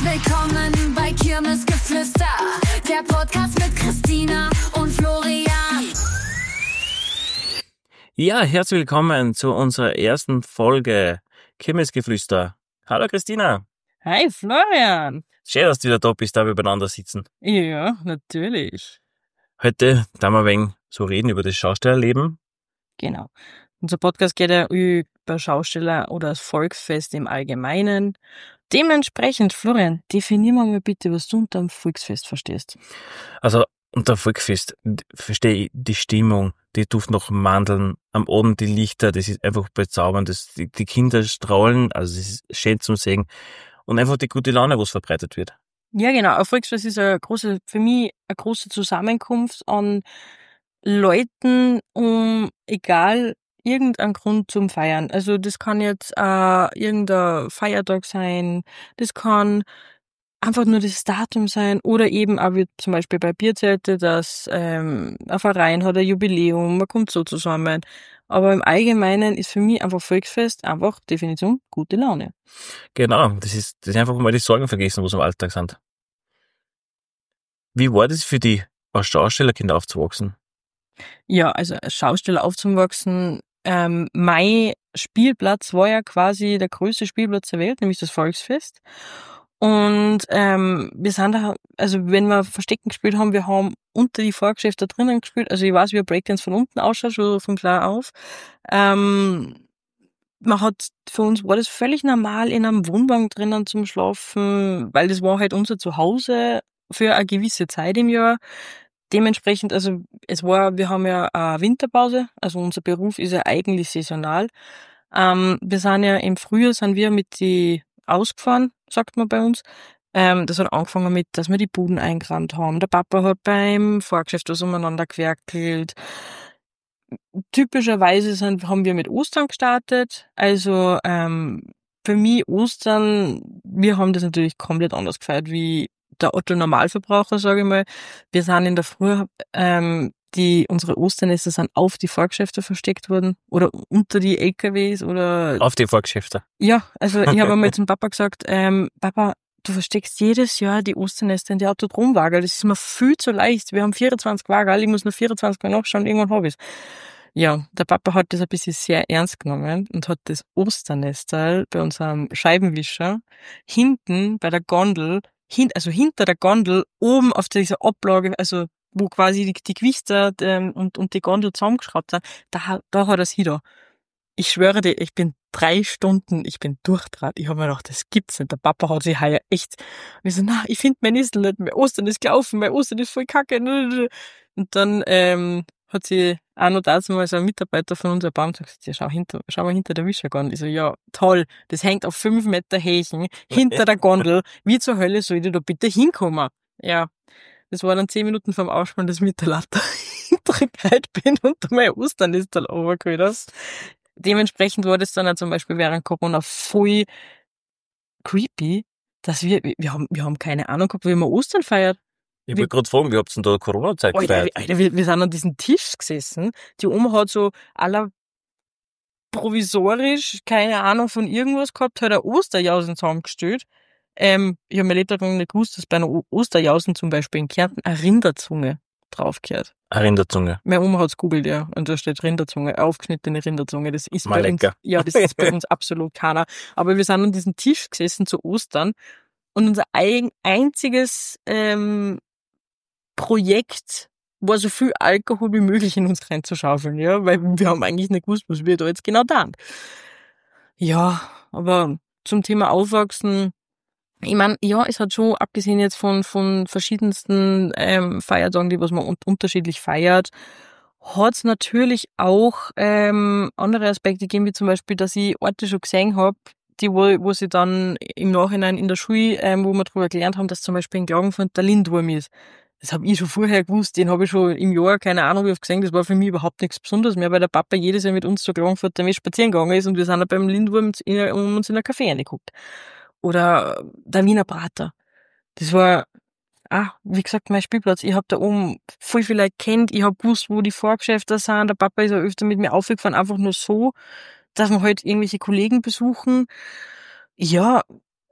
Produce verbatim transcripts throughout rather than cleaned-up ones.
Willkommen bei Kirmesgeflüster, der Podcast mit Christina und Florian. Ja, herzlich willkommen zu unserer ersten Folge Kirmesgeflüster. Hallo Christina. Hi Florian. Schön, dass du wieder da bist, da wir beieinander sitzen. Ja, natürlich. Heute da wir ein wenig so reden über das Schaustellerleben. Genau. Unser Podcast geht ja über Schausteller oder das Volksfest im Allgemeinen. Dementsprechend, Florian, definier mal bitte, was du unter dem Volksfest verstehst. Also unter Volksfest verstehe ich die Stimmung, die Duft nach Mandeln, am Abend die Lichter, das ist einfach bezaubernd, das, die, die Kinder strahlen, also es ist schön zum Sehen und einfach die gute Laune, was verbreitet wird. Ja, genau. Ein Volksfest ist eine große, für mich eine große Zusammenkunft an Leuten, um egal irgendeinen Grund zum Feiern. Also das kann jetzt äh, irgendein Feiertag sein, das kann einfach nur das Datum sein oder eben auch wie zum Beispiel bei Bierzelte, dass ähm, ein Verein hat ein Jubiläum, man kommt so zusammen. Aber im Allgemeinen ist für mich einfach Volksfest einfach Definition gute Laune. Genau, das ist, das ist einfach mal die Sorgen vergessen, was im Alltag sind. Wie war das für dich, als Schaustellerkind aufzuwachsen? Ja, also als Schausteller aufzuwachsen, ähm, mein Spielplatz war ja quasi der größte Spielplatz der Welt, nämlich das Volksfest. Und ähm, wir sind da, also wenn wir Verstecken gespielt haben, wir haben unter die Fahrgeschäfte drinnen gespielt. Also ich weiß, wie ein Breakdance von unten ausschaut, schon von klar auf. Ähm, man hat, für uns war das völlig normal, in einem Wohnwagen drinnen zum Schlafen, weil das war halt unser Zuhause für eine gewisse Zeit im Jahr. Dementsprechend, also es war, wir haben ja eine Winterpause, also unser Beruf ist ja eigentlich saisonal. Ähm, wir sind ja im Frühjahr sind wir mit die ausgefahren, sagt man bei uns. Ähm, das hat angefangen mit, dass wir die Buden eingerammt haben. Der Papa hat beim Fahrgeschäft was umeinander gewerkelt. Typischerweise sind, haben wir mit Ostern gestartet. Also ähm, für mich Ostern, wir haben das natürlich komplett anders gefeiert wie der Otto-Normalverbraucher, sage ich mal. Wir sind in der Früh, ähm, die, unsere Osternester sind auf die Fahrgeschäfte versteckt worden oder unter die L K Ws oder... Auf die Fahrgeschäfte? Ja, also ich habe einmal zum Papa gesagt, ähm, Papa, du versteckst jedes Jahr die Osternester in die Autodromwagen. Das ist mir viel zu leicht. Wir haben vierundzwanzig Wagen, ich muss nur vierundzwanzig Mal nachschauen, irgendwann habe ich es. Ja, der Papa hat das ein bisschen sehr ernst genommen und hat das Osternestal bei unserem Scheibenwischer hinten bei der Gondel, hin, also hinter der Gondel, oben auf dieser Ablage, also wo quasi die, die Gewichte ähm, und, und die Gondel zusammengeschraubt sind, da, da hat er es wieder. Ich schwöre dir, ich bin drei Stunden, ich bin durchdraht. Ich habe mir gedacht, das gibt's nicht. Der Papa hat sich heuer echt... Und ich so, na, ich finde mein Nissel nicht mehr. Ostern ist gelaufen, mein Ostern ist voll kacke. Und dann ähm, hat sie auch noch dazu mal so ein Mitarbeiter von unserem Baum gesagt, ja, schau, hinter, schau mal hinter der Wischergondel. Ich so, ja, toll, das hängt auf fünf Meter Hächen hinter der Gondel. Wie zur Hölle soll ich da bitte hinkommen? Ja, das war dann zehn Minuten vom Aufspann, dass ich mit der Latte hintergereiht bin und mein Osternistel runtergeholt habe. Dementsprechend war das dann auch zum Beispiel während Corona voll creepy, dass wir, wir haben, wir haben keine Ahnung gehabt, wie man Ostern feiert. Ich wollte gerade fragen, wie habt ihr denn da Corona-Zeit gefeiert? Alter, Alter, wir, wir sind an diesem Tisch gesessen, die Oma hat so aller provisorisch, keine Ahnung von irgendwas gehabt, hat eine Osterjausen zusammengestellt. Ähm, ich habe mir letztes Mal nicht gewusst, dass bei einer Osterjausen zum Beispiel in Kärnten eine Rinderzunge draufgehört. Eine Rinderzunge. Meine Oma hat's googelt, ja. Und da steht Rinderzunge, aufgeschnittene Rinderzunge. Das ist Mal bei lecker. uns, ja, das ist bei uns absolut keiner. Aber wir sind an diesem Tisch gesessen zu Ostern und unser ein, einziges ähm, Projekt war so viel Alkohol wie möglich in uns reinzuschaufeln, ja, weil wir haben eigentlich nicht gewusst, was wir da jetzt genau tun. Ja, aber zum Thema Aufwachsen, ich meine, ja, es hat schon, abgesehen jetzt von von verschiedensten ähm, Feiertagen, die was man un- unterschiedlich feiert, hat's natürlich auch ähm, andere Aspekte gegeben, wie zum Beispiel, dass ich Orte schon gesehen habe, die wo, wo sie dann im Nachhinein in der Schule, ähm, wo wir darüber gelernt haben, dass zum Beispiel in Klagenfurt der Lindwurm ist. Das habe ich schon vorher gewusst, den habe ich schon im Jahr, keine Ahnung, wie oft gesehen, das war für mich überhaupt nichts Besonderes mehr, weil der Papa jedes Jahr mit uns zu Klagenfurt damit spazieren gegangen ist und wir sind dann beim Lindwurm in, um uns in ein Café reingeguckt. Oder der Wiener Prater. Das war, ah, wie gesagt, mein Spielplatz. Ich habe da oben voll viel Leute kennt. Ich habe gewusst, wo die Fahrgeschäfte sind. Der Papa ist auch öfter mit mir aufgefahren, einfach nur so, dass wir halt irgendwelche Kollegen besuchen. Ja,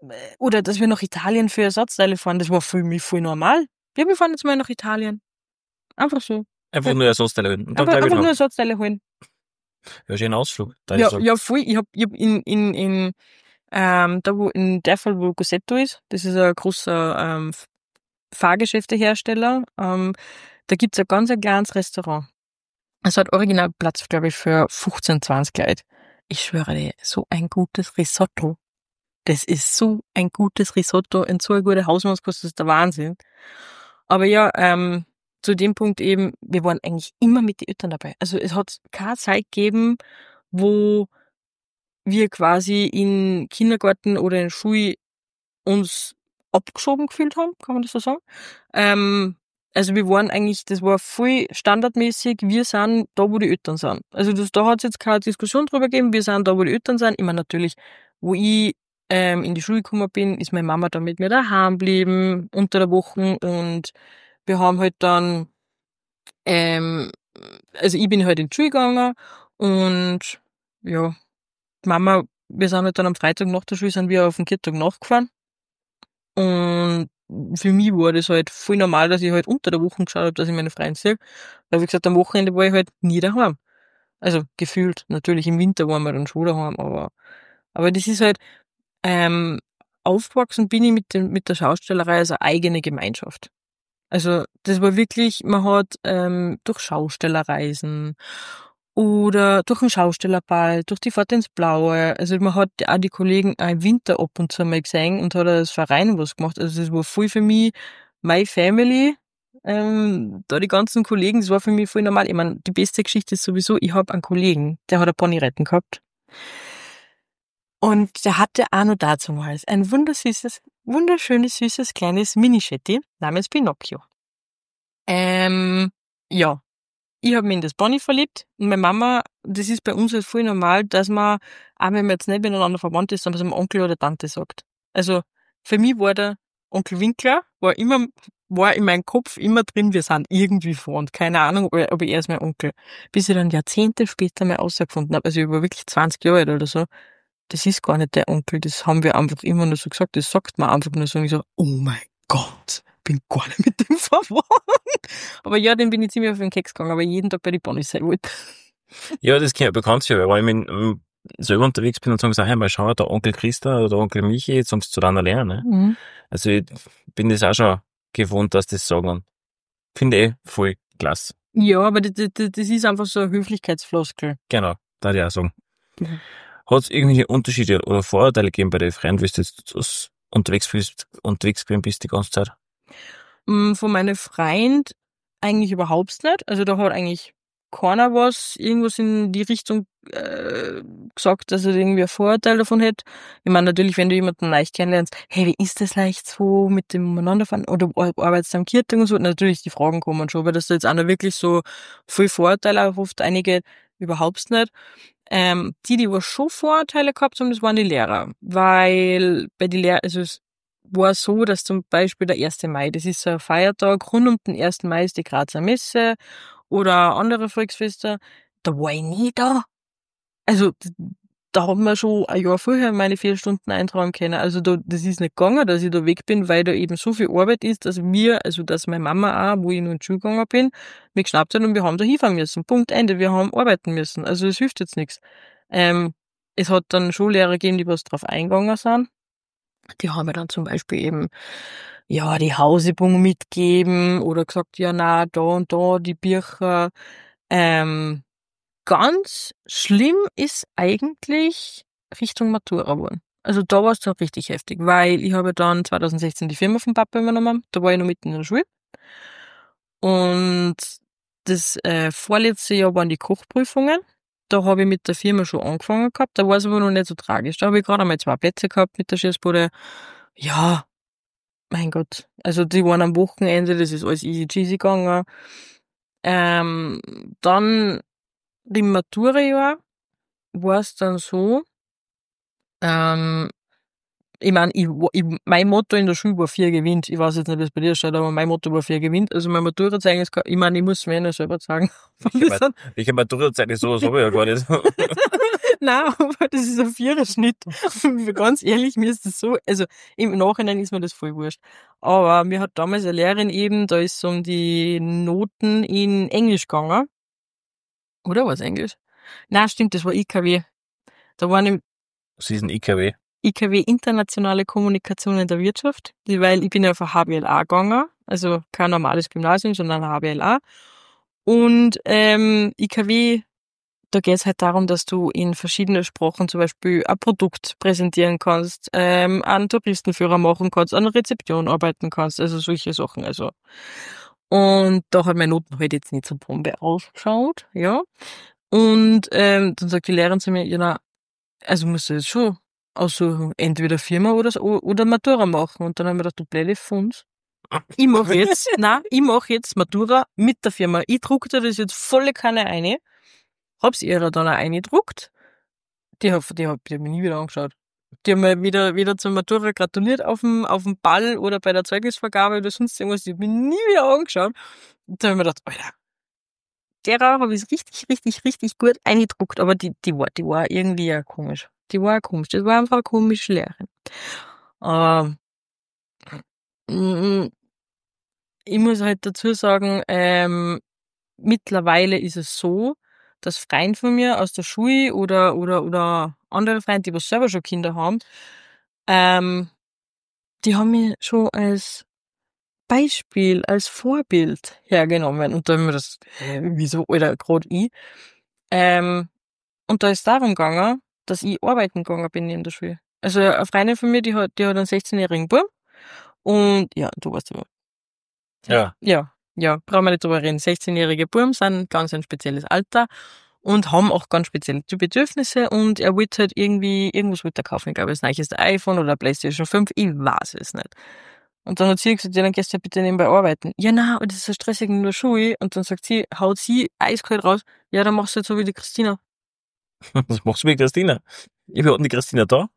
oder dass wir nach Italien für Ersatzteile fahren, das war für mich voll normal. Ja, wir fahren jetzt mal nach Italien. Einfach so. Einfach nur Ersatzteile holen. Und dann Einfach, gleich einfach wieder nur heim. Ersatzteile holen. Ja, schönen Ausflug. Da Ja, ist so. ja, voll. Ich hab, ich hab in, in, in, ähm, da wo, in der Fall, wo Gossetto ist, das ist ein großer, ähm, Fahrgeschäftehersteller, ähm, da gibt's ein ganz ein kleines Restaurant. Es hat original Platz, glaube ich, für fünfzehn, zwanzig Leute. Ich schwöre dir, so ein gutes Risotto. Das ist so ein gutes Risotto und so eine gute Hausmannskost, das ist der Wahnsinn. Aber ja, ähm, zu dem Punkt eben, wir waren eigentlich immer mit den Eltern dabei. Also es hat keine Zeit gegeben, wo wir quasi in Kindergarten oder in Schule uns abgeschoben gefühlt haben, kann man das so sagen. Ähm, also wir waren eigentlich, das war voll standardmäßig, wir sind da, wo die Eltern sind. Also das, da hat es jetzt keine Diskussion drüber gegeben, wir sind da, wo die Eltern sind. Ich meine natürlich, wo ich ähm, in die Schule gekommen bin, ist meine Mama dann mit mir daheim geblieben, unter der Woche, und wir haben halt dann, ähm, also ich bin halt in die Schule gegangen und ja, Mama, wir sind halt dann am Freitag nach der Schule, sind wir auf den Kirchtag nachgefahren. Und für mich war das halt voll normal, dass ich halt unter der Woche geschaut habe, dass ich meine Freunde sehe. Weil, wie gesagt, am Wochenende war ich halt nie daheim. Also gefühlt, natürlich im Winter waren wir dann schon daheim, aber, aber das ist halt, ähm, aufgewachsen bin ich mit dem, mit der Schaustellerei als eine eigene Gemeinschaft. Also das war wirklich, man hat ähm, durch Schaustellerreisen oder durch einen Schaustellerball, durch die Fahrt ins Blaue, also man hat auch die Kollegen auch im Winter ab und zu mal gesehen und hat als Verein was gemacht. Also das war voll für mich my family. Ähm, da die ganzen Kollegen, das war für mich voll normal. Ich meine, die beste Geschichte ist sowieso, ich habe einen Kollegen, der hat ein Ponyreiten gehabt. Und der hatte auch noch dazu mal ein wundersüßes, wunderschönes, süßes, kleines Minischetti namens Pinocchio. Ähm, ja. Ich habe mich in das Pony verliebt und meine Mama, das ist bei uns halt voll normal, dass man, auch wenn man jetzt nicht miteinander verwandt ist, dass man Onkel oder Tante sagt. Also für mich war der Onkel Winkler, war immer, war in meinem Kopf immer drin, wir sind irgendwie verwandt. Keine Ahnung, ob, ob er ist mein Onkel. Bis ich dann Jahrzehnte später mal rausgefunden habe, also ich war wirklich zwanzig Jahre alt oder so, das ist gar nicht der Onkel, das haben wir einfach immer nur so gesagt, das sagt man einfach nur so, und ich so, oh mein Gott, bin gar nicht mit dem verwandt. Aber ja, den bin ich ziemlich auf den Keks gegangen, aber jeden Tag bei die Ponys sein wollte. Ja, das kann ja bekannt sein, weil wenn ich ähm, selber unterwegs bin und sagen, sag, hey, mal schau, der Onkel Christa oder der Onkel Michi, jetzt haben sie zueinander lernen. Ne? Mhm. Also ich bin das auch schon gewohnt, dass das sagen. Finde ich voll klasse. Ja, aber das, das, das ist einfach so eine Höflichkeitsfloskel. Genau, da würde ich auch sagen. Mhm. Hat es irgendwelche Unterschiede oder Vorurteile gegeben bei den Freunden, wie du jetzt unterwegs bist, unterwegs gewesen bist die ganze Zeit? Von meinen Freunden eigentlich überhaupt nicht. Also da hat eigentlich keiner was, irgendwas in die Richtung äh, gesagt, dass er irgendwie ein Vorurteil davon hätte. Ich meine, natürlich, wenn du jemanden leicht kennenlernst, hey, wie ist das leicht so mit dem Umeinanderfahren oder arbeitest du am Kirchtag und so, natürlich, die Fragen kommen schon, aber dass da jetzt einer wirklich so viel Vorurteile auch oft einige überhaupt nicht. Ähm, die, die was schon Vorurteile gehabt haben, das waren die Lehrer, weil bei die Lehrer, also es war so, dass zum Beispiel der erste Mai, das ist so ein Feiertag, rund um den ersten Mai ist die Grazer Messe oder andere Volksfeste, da war ich nie da. Also da haben wir schon ein Jahr vorher meine vier Stunden eintragen können. Also da, das ist nicht gegangen, dass ich da weg bin, weil da eben so viel Arbeit ist, dass wir, also dass meine Mama auch, wo ich noch in die Schule gegangen bin, mich geschnappt hat und wir haben da hinfahren müssen. Punkt, Ende. Wir haben arbeiten müssen. Also es hilft jetzt nichts. Ähm, es hat dann Schullehrer gegeben, die was drauf eingegangen sind. Die haben mir dann zum Beispiel eben, ja, die Hausübung mitgeben oder gesagt, ja, na, da und da die Bücher. Ähm, ganz schlimm ist eigentlich Richtung Matura geworden. Also da war es dann richtig heftig, weil ich habe dann zwanzig sechzehn die Firma vom Papa übernommen. Da war ich noch mitten in der Schule. Und das äh, vorletzte Jahr waren die Kochprüfungen. Da habe ich mit der Firma schon angefangen gehabt. Da war es aber noch nicht so tragisch. Da habe ich gerade einmal zwei Plätze gehabt mit der Schießbude. Ja, mein Gott. Also die waren am Wochenende, das ist alles easy cheesy gegangen. Ähm, dann im Matura-Jahr war es dann so, ähm, ich meine, ich, ich, mein Motto in der Schule war vier gewinnt. Ich weiß jetzt nicht, wie es bei dir steht, aber mein Motto war vier gewinnt. Also mein Matura-Zeugnis, ich meine, ich muss mir nicht selber sagen. Ich habe Matura-Zeugnis sowas habe ich ja gar nicht. Nein, aber das ist ein Viererschnitt. Und ganz ehrlich, mir ist das so, also im Nachhinein ist mir das voll wurscht. Aber mir hat damals eine Lehrerin eben, da ist es um die Noten in Englisch gegangen. Oder war es Englisch? Nein, stimmt, das war I K W. Da war nämlich Was ist ein I K W? I K W Internationale Kommunikation in der Wirtschaft, weil ich bin ja auf ein H B L A gegangen, also kein normales Gymnasium, sondern ein H B L A. Und ähm, I K W, da geht es halt darum, dass du in verschiedenen Sprachen zum Beispiel ein Produkt präsentieren kannst, ähm, einen Touristenführer machen kannst, an der Rezeption arbeiten kannst, also solche Sachen. Also. Und da hat meine Noten halt jetzt nicht so Bombe ausgeschaut, ja. Und ähm, dann sagt die Lehrerin zu mir, ja, na, also musst du jetzt schon aussuchen, entweder Firma oder oder Matura machen. Und dann haben wir gedacht, du blöde Funds. Ich mach jetzt, nein, ich mach jetzt Matura mit der Firma. Ich druck dir das jetzt volle Kanne eine. Hab's ihrer dann auch eingedruckt. Die hat, die hat, die hat mich nie wieder angeschaut. Die haben mir wieder, wieder zur Matura gratuliert auf dem, auf dem Ball oder bei der Zeugnisvergabe oder sonst irgendwas. Die hat mich nie wieder angeschaut. Und dann haben wir gedacht, Alter, derer habe ich es richtig, richtig, richtig gut eingedruckt. Aber die, die war, die war irgendwie ja komisch. Die war komisch. Das war einfach eine komische Lehrerin. Ähm, ich muss halt dazu sagen, ähm, mittlerweile ist es so, dass Freunde von mir aus der Schule oder, oder, oder andere Freunde, die was selber schon Kinder haben, ähm, die haben mich schon als Beispiel, als Vorbild hergenommen. Und da haben wir das, äh, wieso, oder gerade ich. Ähm, und da ist darum gegangen, dass ich arbeiten gegangen bin in der Schule. Also eine Freundin von mir, die hat, die hat einen sechzehnjährigen Bub. Und ja, du weißt ja. Ja. Ja, ja, brauchen wir nicht drüber reden. sechzehnjährige Buben sind ganz ein spezielles Alter und haben auch ganz spezielle Bedürfnisse und er wollte halt irgendwie, irgendwas wollte er kaufen. Ich glaube, das neueste iPhone oder PlayStation fünf, ich weiß es nicht. Und dann hat sie gesagt, ja, dann gehst du ja bitte nebenbei arbeiten. Ja, na, das ist so stressig in der Schule. Und dann sagt sie, haut sie eiskalt raus, ja, dann machst du jetzt so wie die Christina. Was machst du mit Christina? Ich bin die Christina da.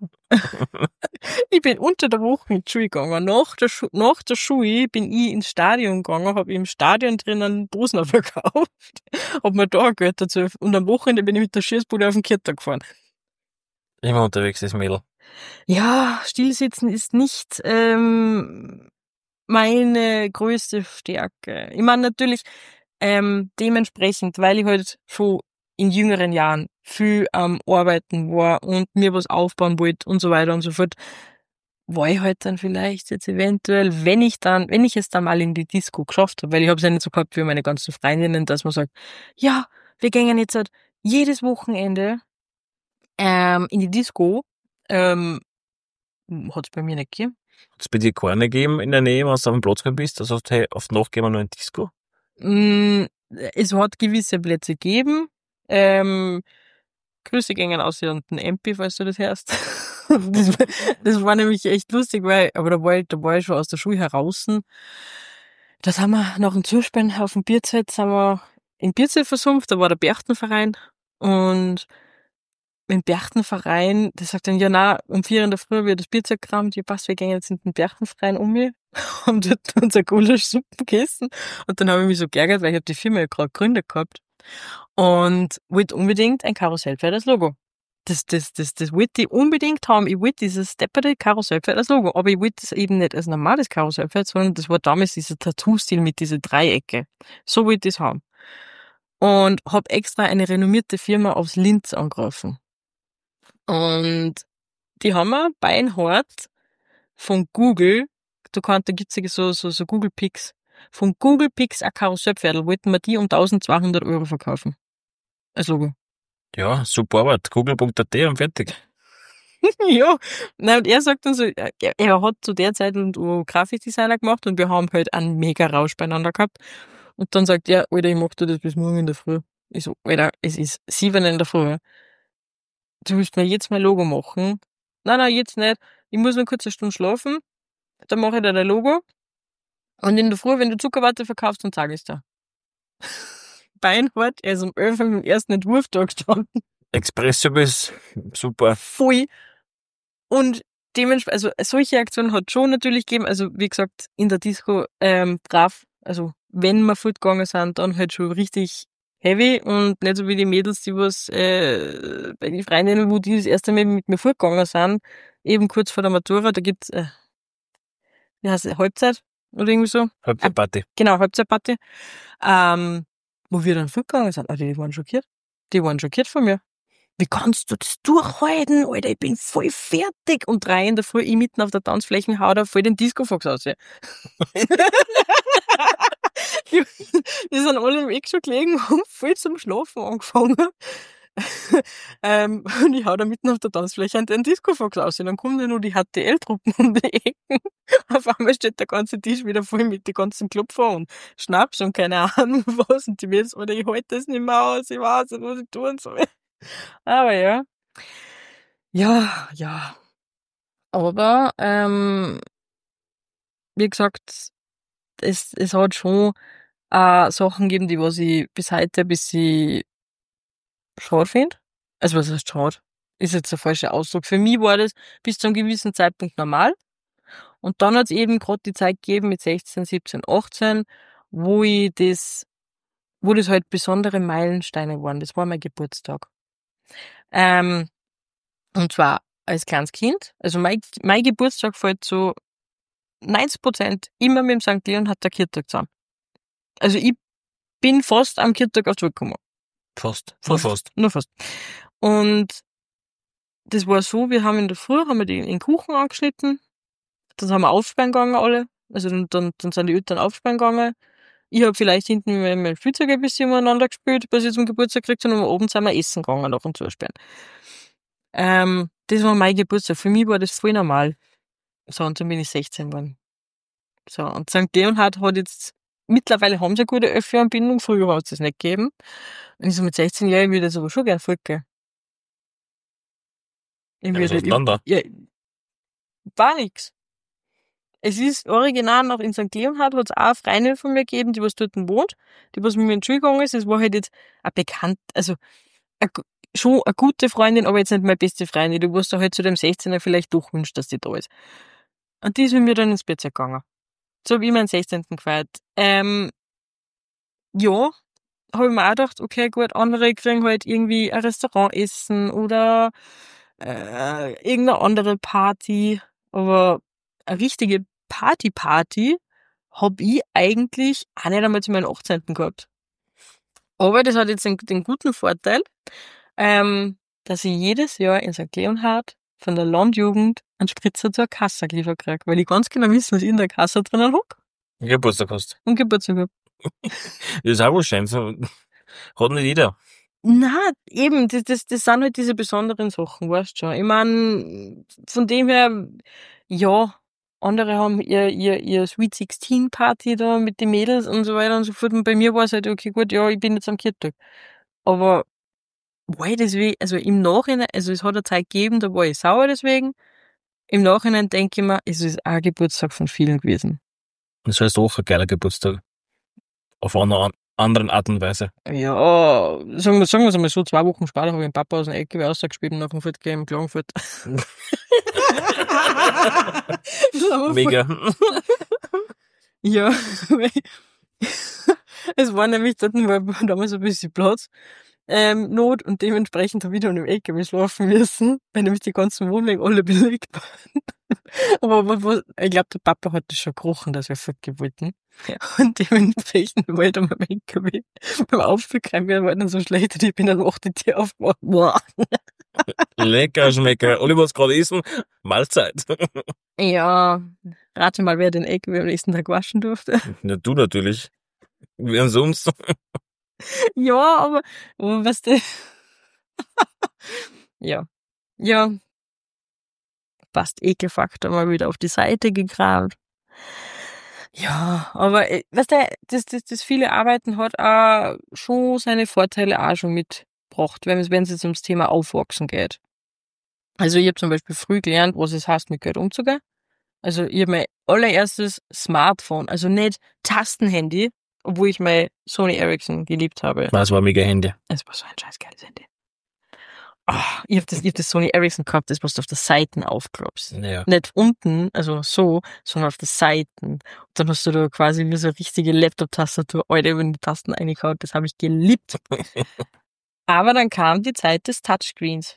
Ich bin unter der Woche in die Schule gegangen. Nach der, Schu- nach der Schule bin ich ins Stadion gegangen, habe im Stadion drinnen Dosen verkauft, hab mir da Geld dazu. Und am Wochenende bin ich mit der Schießbude auf den Kirter gefahren. Immer unterwegs, das Mädel. Ja, stillsitzen ist nicht ähm, meine größte Stärke. Ich meine natürlich ähm, dementsprechend, weil ich halt schon in jüngeren Jahren viel am Arbeiten war und mir was aufbauen wollte und so weiter und so fort, war ich halt dann vielleicht jetzt eventuell, wenn ich dann, wenn ich es dann mal in die Disco geschafft habe, weil ich habe es ja nicht so gehabt wie meine ganzen Freundinnen, dass man sagt, ja, wir gehen jetzt halt jedes Wochenende ähm, in die Disco, ähm, hat es bei mir nicht gegeben. Hat es bei dir keine gegeben in der Nähe, wenn du auf dem Platz gegangen bist? Also hey, oft noch gehen wir noch in Disco? Mm, es hat gewisse Plätze gegeben. Ähm, Grüße gingen aus hier unten M P, falls du das hörst. das, war, das war nämlich echt lustig, weil, aber da war ich, da war ich schon aus der Schule heraus. Da sind wir nach dem Zuspielen auf dem Bierzelt, sind wir in Bierzelt versumpft, da war der Berchtenverein und im Berchtenverein, der sagt dann, ja na, um vier in der Früh wird das Bierzelt gekramt, ja passt, wir gehen jetzt in den Berchtenverein um mich, haben dort unser Gulaschsuppen gegessen und dann habe ich mich so geärgert, weil ich habe die Firma ja gerade gegründet gehabt und wollte unbedingt ein Karussellpferd als Logo. Das, das, das, das wollte ich unbedingt haben. Ich wollte dieses stepperte Karussellpferd als Logo, aber ich wollte es eben nicht als normales Karussellpferd, sondern das war damals dieser Tattoo-Stil mit diesen Dreiecke. So wollte ich es haben. Und habe extra eine renommierte Firma aus Linz angerufen. Und die haben wir beinhart von Google, du kannst, da gibt's ja so, so, so Google Pix, von Google Pix ein Karussellpferdl, wollten wir die um eintausendzweihundert Euro verkaufen. Als Logo. Ja, super Arbeit. Google Punkt a t und fertig. Ja, nein, und er sagt dann so, er, er hat zu der Zeit und uh, Grafikdesigner gemacht und wir haben halt einen mega Rausch beieinander gehabt. Und dann sagt er, Alter, ich mach dir das bis morgen in der Früh. Ich so, Alter, es ist sieben in der Früh. Du willst mir jetzt mein Logo machen? Nein, nein, jetzt nicht. Ich muss noch kurz eine Stunde schlafen. Dann mache ich dir dein Logo. Und in der Früh, wenn du Zuckerwatte verkaufst, dann sag ich's dir. Beinhart, er ist um elf im ersten Entwurf da gestanden. Express-Service, super. Voll. Und dementsprechend, also solche Aktionen hat schon natürlich gegeben. Also wie gesagt, in der Disco ähm, brav, also wenn wir fortgegangen sind, dann halt schon richtig heavy und nicht so wie die Mädels, die was äh, bei den Freundinnen, wo die das erste Mal mit mir vorgegangen sind, eben kurz vor der Matura, da gibt's, äh, wie heißt es, Halbzeit oder irgendwie so. Halbzeitparty. Äh, genau, Halbzeitparty. Ähm, wo wir dann vorgegangen sind, Alter, die waren schockiert. Die waren schockiert von mir. Wie kannst du das durchhalten, Alter, ich bin voll fertig. Und drei in der Früh, ich mitten auf der Tanzfläche, hau da voll den Disco-Fox aus. Ja. die, die sind alle im Eck schon gelegen und haben voll zum Schlafen angefangen. ähm, und ich hau da mitten auf der Tanzfläche den Disco-Fox aus. Und dann kommen dann nur die H T L-Truppen um die Ecken. Auf einmal steht der ganze Tisch wieder voll mit den ganzen Klopfer und Schnaps und keine Ahnung was. Und die Mädels, oder ich halte das nicht mehr aus, ich weiß nicht, was ich tun soll. Aber ja. Ja, ja. Aber, ähm, wie gesagt, es, es hat schon äh, Sachen gegeben, die was ich bis heute ein bisschen schade finde. Also was heißt schade? Ist jetzt der falsche Ausdruck. Für mich war das bis zu einem gewissen Zeitpunkt normal. Und dann hat es eben gerade die Zeit gegeben mit sechzehn, siebzehn, achtzehn, wo ich das, wo das halt besondere Meilensteine waren. Das war mein Geburtstag. Ähm, und zwar als kleines Kind. Also mein, mein Geburtstag fällt so neunzig Prozent immer mit dem Sankt Leonhard der Kirchtag zusammen. Also ich bin fast am Kirchtag auf die Welt gekommen. Fast. Nur fast. Nur fast. Und das war so, wir haben in der Früh, haben wir den, den Kuchen angeschnitten, dann haben wir aufsperren gegangen alle, also dann, dann, dann sind die Eltern aufsperren gegangen. Ich habe vielleicht hinten mit meinem Spielzeug ein bisschen umeinander gespielt, bis ich zum Geburtstag gekriegt habe, und oben sind wir essen gegangen, nach und zusperren. Ähm, das war mein Geburtstag. Für mich war das voll normal. So, und dann bin ich sechzehn geworden. So, und Sankt Leonhard hat jetzt, mittlerweile haben sie eine gute Öffi-Anbindung, früher hat es das nicht gegeben. Und ich so mit sechzehn Jahren würde das aber schon gern folgen. Ich Ja, was würde, hast du dann da? ja, war nix. Es ist original noch in Sankt Leonhard, hat es auch eine Freundin von mir gegeben, die was dort wohnt, die was mit mir in die Schule gegangen ist. Es war halt jetzt eine bekannt, also eine, schon eine gute Freundin, aber jetzt nicht meine beste Freundin. Du warst da halt zu dem sechzehner vielleicht doch wünscht, dass die da ist. Und die ist mit mir dann ins Bezirk gegangen. So habe ich meinen sechzehnten gefeiert. Ähm, ja, habe ich mir auch gedacht, okay, gut, andere kriegen halt irgendwie ein Restaurant essen oder äh, irgendeine andere Party. Aber eine richtige Party-Party habe ich eigentlich auch nicht einmal zu meinem achtzehnten gehabt. Aber das hat jetzt den, den guten Vorteil, ähm, dass ich jedes Jahr in Sankt Leonhard von der Landjugend einen Spritzer zur Kasse geliefert kriege, weil ich ganz genau wissen, was ich in der Kasse drinnen hocke Geburtstag hast. und Geburtstag habe. Das ist auch wahrscheinlich so. Hat nicht jeder. Na, eben, das, das, das sind halt diese besonderen Sachen, weißt du schon. Ich mein, von dem her, ja, andere haben ihr, ihr, ihr Sweet sixteen Party da mit den Mädels und so weiter und so fort. Und bei mir war es halt, okay, gut, ja, ich bin jetzt am Kirchtag. Aber, war ich deswegen, also im Nachhinein, also es hat eine Zeit gegeben, da war ich sauer deswegen. Im Nachhinein denke ich mir, es ist auch ein Geburtstag von vielen gewesen. Das heißt auch ein geiler Geburtstag. Auf einer anderen Art und Weise. Ja, sagen wir, sagen wir es einmal so, zwei Wochen später habe ich den Papa aus dem Ecke rausgespielt und nach dem Feld gegeben, Klagenfurt. Mega. Ja, es war nämlich dort, war damals ein bisschen Platz, ähm, Not, und dementsprechend habe ich dann im L K W schlafen müssen, weil nämlich die ganzen Wohnwagen alle belegt waren. Aber was, was, ich glaube, der Papa hat das schon gerochen, dass wir fortgehen wollten. Und dementsprechend war ich dann beim L K W, beim Aufzugrein, wir waren dann so schlecht, und ich bin dann auch die Tür aufgemacht. Boah. Lecker, schmecker. Oli, was gerade essen? Mahlzeit. Ja, rate mal, wer den L K W am nächsten Tag waschen durfte. Ja, du natürlich. Wer sonst? Ja, aber, aber was der, ja, ja, passt, Ekelfaktor mal wieder auf die Seite gekramt. Ja, aber, äh, weißt du, das, das, das viele Arbeiten hat auch schon seine Vorteile auch schon mitgebracht, wenn es, wenn es jetzt ums Thema Aufwachsen geht. Also ich habe zum Beispiel früh gelernt, was es heißt, mit Geld umzugehen. Also ich habe mein allererstes Smartphone, also nicht Tastenhandy, obwohl ich mein Sony Ericsson geliebt habe. Das war mega Handy. Es war so ein scheiß geiles Handy. Ah, ich habe das, ich hab das Sony Ericsson gehabt, das was du auf der Seiten aufklappst. Ja. Nicht unten, also so, sondern auf der Seiten. Und dann hast du da quasi wie so eine richtige Laptop-Tastatur, Alter, über die Tasten reingehauen. Das habe ich geliebt. Aber dann kam die Zeit des Touchscreens.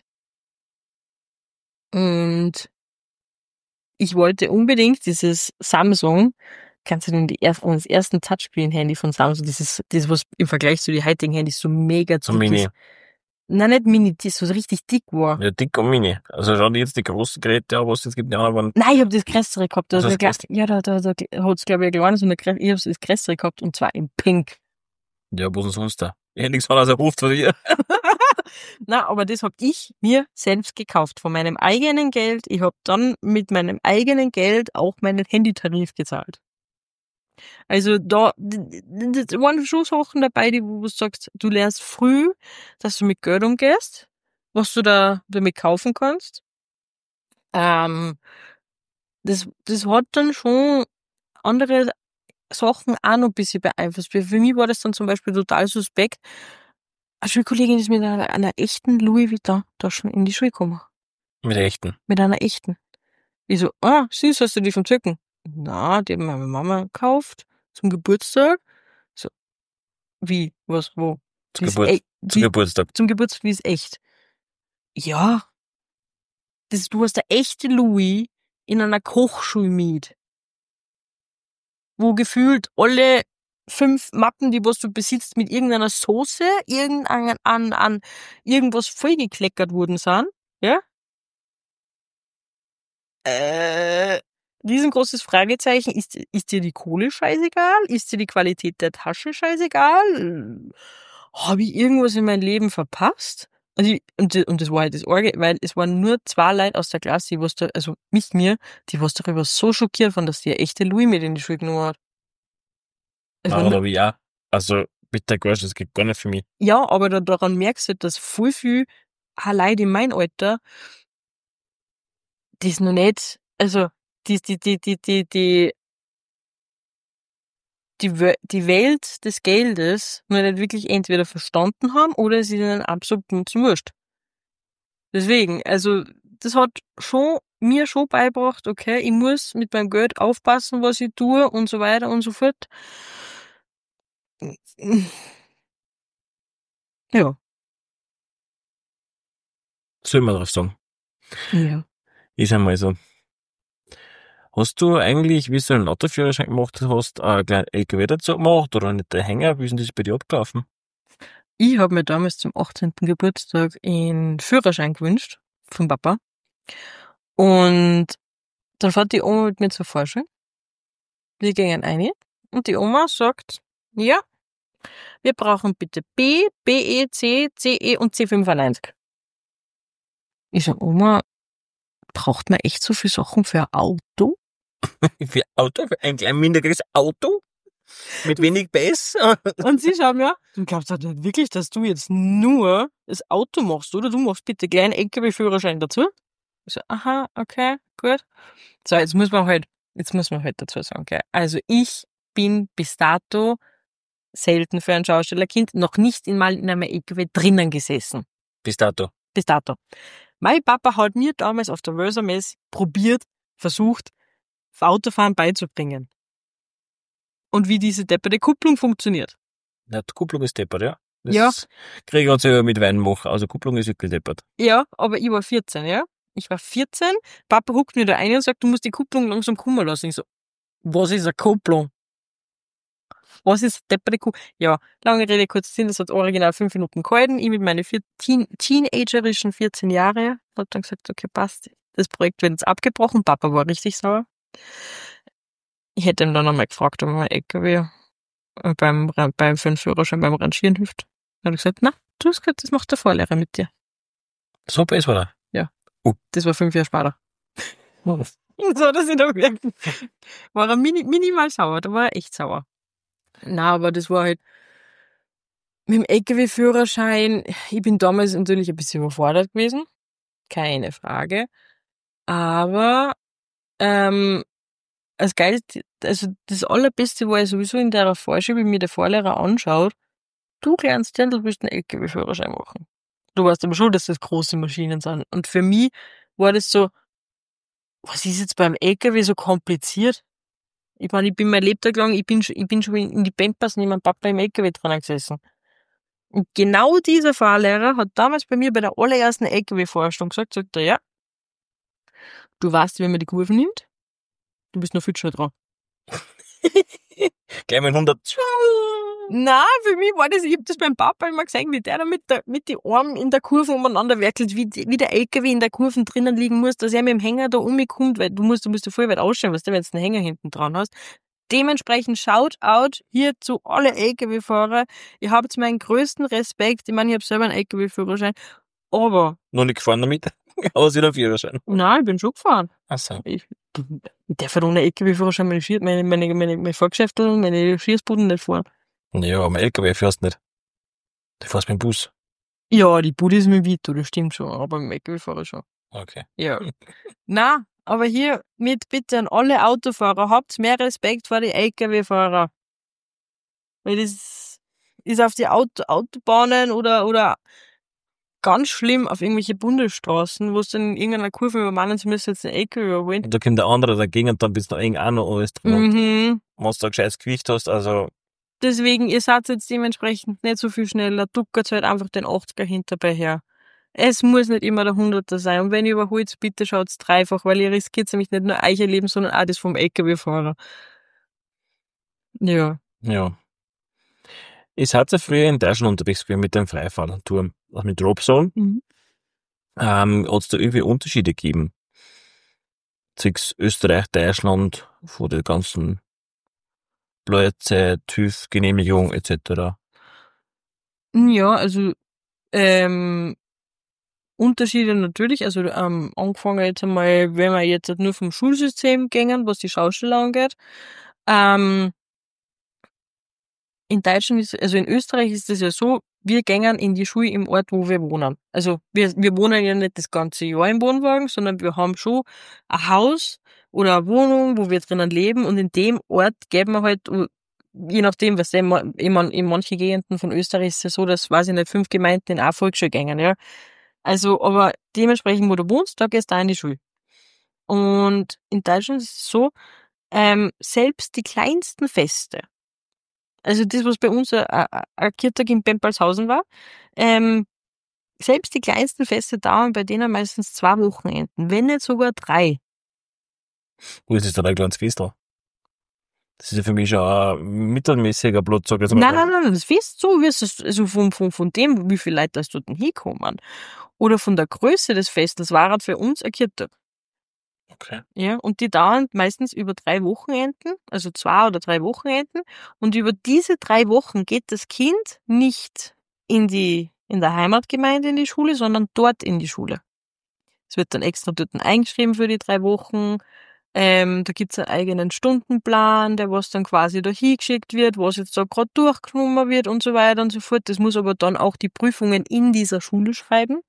Und ich wollte unbedingt dieses Samsung, kannst du denn die ersten, das ersten Touchscreen-Handy von Samsung, dieses, das was im Vergleich zu den heutigen Handys so mega So dick mini. ist. Nein, nicht mini, das so richtig dick war. Ja, dick und mini. Also schau dir jetzt die großen Geräte an, was es jetzt gibt, die anderen waren. Nein, ich habe das größere gehabt. Da Also hat das der, ja, da, da, da hat's glaube ich ein kleines und ein grö- ich habe das größere gehabt und zwar in Pink. Ja, was denn sonst da? Ich hätte nichts anderes erruft von dir. Na, aber das hab ich mir selbst gekauft von meinem eigenen Geld. Ich hab dann mit meinem eigenen Geld auch meinen Handytarif gezahlt. Also da d- d- d- waren schon Sachen dabei, die wo du sagst, du lernst früh, dass du mit Geld umgehst, was du da damit kaufen kannst. Ähm, das, das hat dann schon andere Sachen auch noch ein bisschen beeinflusst. Für mich war das dann zum Beispiel total suspekt. Eine Schulkollegin ist mit einer, einer echten Louis Vuitton-Tasche in die Schule gekommen. Mit echten. Mit einer echten. Ich so, ah, süß, hast du die vom Zücken? Na, die hat meine Mama gekauft zum Geburtstag. So, wie, was, wo? Zu Die ist Geburt, e- zu die, Geburtstag. zum Geburtstag, die ist echt. Ja, das, du hast der echte Louis in einer Kochschule mit, wo gefühlt alle fünf Mappen, die was du besitzt, mit irgendeiner Soße, irgendein, an, an irgendwas vollgekleckert worden sind, ja? Äh, riesengroßes Fragezeichen. Ist, ist dir die Kohle scheißegal? Ist dir die Qualität der Tasche scheißegal? Habe ich irgendwas in meinem Leben verpasst? Und, ich, und, und das war halt das Orge, weil es waren nur zwei Leute aus der Klasse, die was da, also mit mir, die was darüber so schockiert waren, dass die eine echte Louis mit in die Schule genommen hat. Es war Aber nur, da wie auch. Also, bitte, Gosh, das geht gar nicht für mich. ja, aber da, daran merkst du, dass voll viel auch Leute in meinem Alter das noch nicht, also die, die, die, die, die, die, die, Wel- die Welt des Geldes noch nicht wirklich entweder verstanden haben oder es ist ihnen absolut zum Wurscht. Deswegen, also das hat schon mir schon beigebracht, okay, ich muss mit meinem Geld aufpassen, was ich tue und so weiter und so fort. Ja. Soll man drauf sagen. Ja. Ist einmal so. Hast du eigentlich, wie du einen Autoführerschein gemacht hast, einen kleinen L K W dazu gemacht oder nicht der Hänger? Wie ist denn das bei dir abgelaufen? Ich habe mir damals zum achtzehnten Geburtstag einen Führerschein gewünscht vom Papa. Und dann fährt die Oma mit mir zur Vorschule. Wir gehen rein und die Oma sagt, ja, wir brauchen bitte B, B E, C, C E und C fünfundneunzig. Ich sag, Oma, braucht man echt so viele Sachen für ein Auto? Für Auto? Für ein klein minderes Auto? Mit wenig Bass? Und sie schaut mir, du glaubst doch nicht wirklich, dass du jetzt nur das Auto machst, oder? Du machst bitte gleich einen L K W-Führerschein dazu. Ich so, aha, okay, gut. So, jetzt muss man halt, jetzt muss man halt dazu sagen, gell. Also ich bin bis dato selten für ein Schaustellerkind noch nicht einmal in einem L K W drinnen gesessen. Bis dato. Bis dato. Mein Papa hat mir damals auf der Wölser-Messe probiert, versucht, Autofahren beizubringen. Und wie diese depperte Kupplung funktioniert. Ja, die Kupplung ist deppert, ja. Das Ja. kriege ich ganz selber mit Wein machen. Also Kupplung ist wirklich deppert. Ja, aber ich war vierzehn, ja. Ich war vierzehn, Papa huckt mir da ein und sagt, du musst die Kupplung langsam kommen lassen. Ich so, was ist eine Kupplung? Was ist depperte Kupplung? Ja, lange Rede, kurzer Sinn, das hat original fünf Minuten gehalten. Ich mit meinen vier, teen, teenagerischen vierzehn Jahre hab dann gesagt, okay, passt. Das Projekt wird jetzt abgebrochen. Papa war richtig sauer. Ich hätte ihn dann einmal gefragt, ob er mein L K W beim, beim, für den Führerschein beim Rangieren hilft. Dann hat er gesagt, na, du hast gesagt, das macht der Vorlehrer mit dir. So besser war er. Das war fünf Jahre später. So, das sind auch wirklich. War er mini, minimal sauer, da war er echt sauer. Na, aber das war halt mit dem L K W-Führerschein. Ich bin damals natürlich ein bisschen überfordert gewesen. Keine Frage. Aber, ähm, als geil, also das Allerbeste war ja sowieso in der Vorschule, wie mir der Vorlehrer anschaut, du kleines Dirndl willst einen L K W-Führerschein machen. Du weißt aber schon, dass das große Maschinen sind. Und für mich war das so, was ist jetzt beim L K W so kompliziert? Ich meine, ich bin mein Lebtag lang, ich bin schon, ich bin schon in die Pampers neben meinem Papa im L K W drinnen gesessen. Und genau dieser Fahrlehrer hat damals bei mir bei der allerersten L K W-Fahrstunde gesagt, sagt er, ja, du weißt, wie man die Kurven nimmt, du bist noch viel schnell dran. Gleich mal hundert. Nein, für mich war das, ich hab das beim Papa immer gesehen, wie der da mit, der, mit den Armen in der Kurve umeinander werkelt, wie, die- wie der L K W in der Kurve drinnen liegen muss, dass er mit dem Hänger da umkommt, weil du musst, du musst ja voll weit ausstellen, weißt du, wenn du einen Hänger hinten dran hast. Dementsprechend Shoutout hier zu alle L K W-Fahrer. Ihr habt meinen größten Respekt. Ich meine, ich habe selber einen L K W-Führerschein, aber Noch nicht gefahren damit? Aber sie hat einen Führerschein. nein, ich bin schon gefahren. Ach so. Ich, ich darf halt ohne L K W-Führerschein meine, Schier- meine, meine, meine, meine Fahrgeschäfte, meine Schießbuden nicht fahren. Ja, am L K W fährst du nicht. Du fährst mit dem Bus. Ja, die Bude ist mit Vito, das stimmt schon, aber im L K W-Fahrer schon. Okay. Ja. Na, aber hier mit bitte an alle Autofahrer, habt mehr Respekt vor die L K W-Fahrer. Weil das ist auf die Auto, Autobahnen oder, oder ganz schlimm auf irgendwelche Bundesstraßen, wo es dann in irgendeiner Kurve übermannen, sie müssen jetzt einen L K W überholen. Und da kommt der andere dagegen und dann bist du eng auch noch alles drin. Und Mhm. wenn du ein gescheites Gewicht hast, also, Deswegen, ihr seid jetzt dementsprechend nicht so viel schneller, duckert halt einfach den achtziger hinterbei her. Es muss nicht immer der hunderter sein. Und wenn ihr überholt, bitte schaut's dreifach, weil ihr riskiert nämlich nicht nur euer Leben, sondern auch das vom L K W-Fahrer. Ja. ja. Ich hatte früher in Deutschland unterwegs gewesen mit dem Freifahrerturm, also mit Robson. Mhm. Ähm, hat es da irgendwie Unterschiede gegeben? Zwecks Österreich, Deutschland, von der ganzen Plätze, TÜV, Genehmigung et cetera. Ja, also, ähm, Unterschiede natürlich, also ähm, angefangen jetzt einmal, wenn wir jetzt nur vom Schulsystem gängen, was die Schausteller angeht. Ähm, in Deutschland ist, also in Österreich ist es ja so, wir gängen in die Schule im Ort, wo wir wohnen. Also wir, wir wohnen ja nicht das ganze Jahr im Wohnwagen, sondern wir haben schon ein Haus oder eine Wohnung, wo wir drinnen leben und in dem Ort geben wir halt, je nachdem, was immer, in manchen Gegenden von Österreich ist es ja so, dass, weiß ich nicht, fünf Gemeinden in eine Volksschule gängen, ja. Also, aber dementsprechend, wo du wohnst, da gehst du auch in die Schule. Und in Deutschland ist es so, ähm, selbst die kleinsten Feste, also das, was bei uns ein, ein, ein Kirtag in Pempalshausen war, ähm, selbst die kleinsten Feste dauern bei denen meistens zwei Wochenenden, wenn nicht sogar drei. Wo ist das dann ein kleines Festel? Das ist ja für mich schon ein mittelmäßiger Platz, sag ich jetzt mal. Nein, nein, nein, das Fest so, wie es, also von, von, von dem, wie viele Leute das dort hinkommen, oder von der Größe des Festes, war halt für uns ein Kirtag. Okay. Ja, und die dauern meistens über drei Wochenenden, also zwei oder drei Wochenenden. Und über diese drei Wochen geht das Kind nicht in die, in der Heimatgemeinde in die Schule, sondern dort in die Schule. Es wird dann extra dort eingeschrieben für die drei Wochen. Ähm, da gibt's einen eigenen Stundenplan, der was dann quasi da hingeschickt wird, was jetzt da gerade durchgenommen wird und so weiter und so fort. Das muss aber dann auch die Prüfungen in dieser Schule schreiben.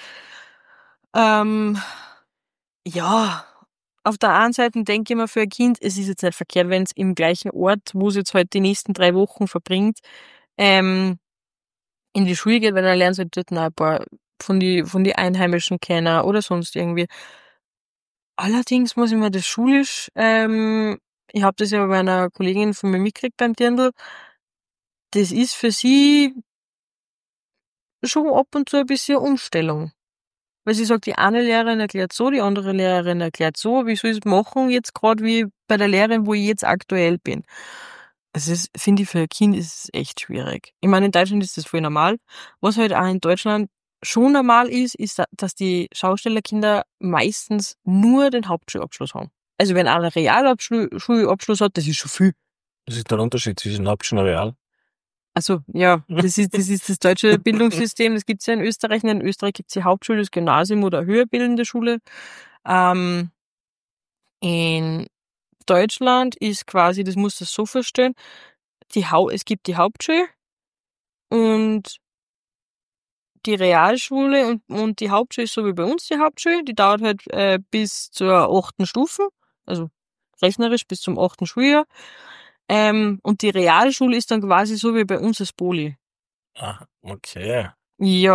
Ähm, ja, auf der einen Seite denke ich mir für ein Kind, es ist jetzt nicht verkehrt, wenn es im gleichen Ort, wo es jetzt halt die nächsten drei Wochen verbringt, ähm, in die Schule geht, weil dann lernt es halt dort noch ein paar von die, von die Einheimischen kennen oder sonst irgendwie. Allerdings muss ich mir das schulisch, ähm, ich habe das ja bei einer Kollegin von mir mitgekriegt beim Dirndl, das ist für sie schon ab und zu ein bisschen Umstellung. Weil sie sagt, die eine Lehrerin erklärt so, die andere Lehrerin erklärt so, wie soll ich es machen jetzt gerade wie bei der Lehrerin, wo ich jetzt aktuell bin. Es ist, finde ich, für ein Kind ist es echt schwierig. Ich meine, in Deutschland ist das voll normal. Was halt auch in Deutschland schon normal ist, ist, dass die Schaustellerkinder meistens nur den Hauptschulabschluss haben. Also wenn einer Realschulabschluss hat, das ist schon viel. Das ist der Unterschied zwischen Hauptschule und Real. Also ja, das ist das ist das deutsche Bildungssystem, das gibt's ja in Österreich. In Österreich gibt's die Hauptschule, das Gymnasium oder höherbildende Schule. Ähm, in Deutschland ist quasi, das muss das so verstehen, die Hau es gibt die Hauptschule und die Realschule und, und die Hauptschule ist so wie bei uns die Hauptschule, die dauert halt äh, bis zur achten Stufe, also rechnerisch bis zum achten Schuljahr. Ähm, und die Realschule ist dann quasi so wie bei uns das Poli. Ah, okay. Ja,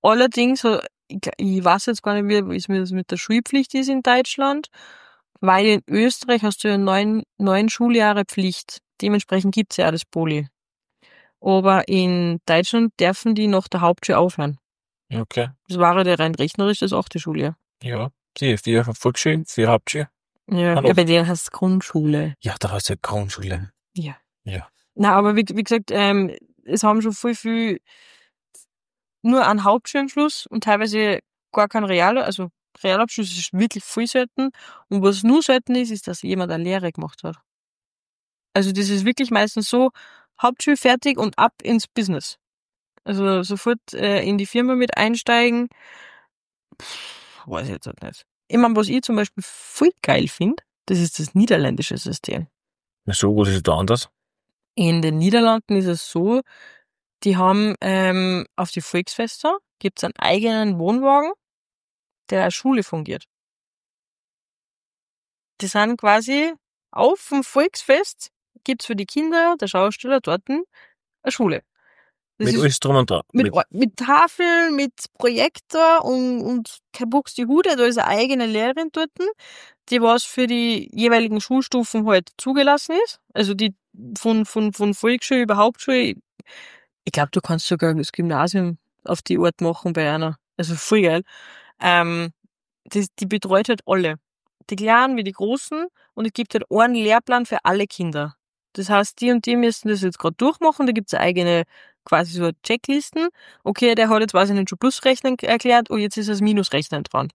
allerdings, so, ich, ich weiß jetzt gar nicht, wie es mit mit der Schulpflicht ist in Deutschland, weil in Österreich hast du ja neun, neun Schuljahre Pflicht. Dementsprechend gibt's ja auch das Poli. Aber in Deutschland dürfen die nach der Hauptschule aufhören. Okay. Das war ja rein rechnerisch das achte Schuljahr. Ja. Die vier Volksschule, vier Hauptschule. Ja, Hallo. ja bei denen heißt es Grundschule. Ja, da hast du ja Grundschule. Ja. Ja. Na, aber wie, wie gesagt, ähm, es haben schon voll viel nur einen Hauptschulabschluss und teilweise gar kein Real, also Realabschluss ist wirklich viel selten. Und was nur selten ist, ist, dass jemand eine Lehre gemacht hat. Also das ist wirklich meistens so, Hauptschule fertig und ab ins Business. Also sofort äh, in die Firma mit einsteigen. Pff, weiß ich jetzt halt nicht. Ich meine, was ich zum Beispiel voll geil finde, das ist das niederländische System. Na so, was ist da anders? In den Niederlanden ist es so, die haben ähm, auf die Volksfeste gibt's einen eigenen Wohnwagen, der als Schule fungiert. Die sind quasi auf dem Volksfest gibt's für die Kinder der Schausteller dort eine Schule. Das Mit ist alles drum und dran. mit, mit Tafeln, mit Projektor und, und kein Buchs die Hude, da ist eine eigene Lehrerin dort, die was für die jeweiligen Schulstufen halt zugelassen ist. Also die von, von, von Volksschule über Hauptschule. Ich glaube, du kannst sogar das Gymnasium auf die Art machen bei einer. Also voll geil. Ähm, die, die betreut halt alle. Die Kleinen wie die Großen und es gibt halt einen Lehrplan für alle Kinder. Das heißt, die und die müssen das jetzt gerade durchmachen. Da gibt's eine eigene quasi so Checklisten. Okay, der hat jetzt, weiß ich nicht, schon Plusrechnen erklärt, oh, jetzt ist das Minusrechnen dran.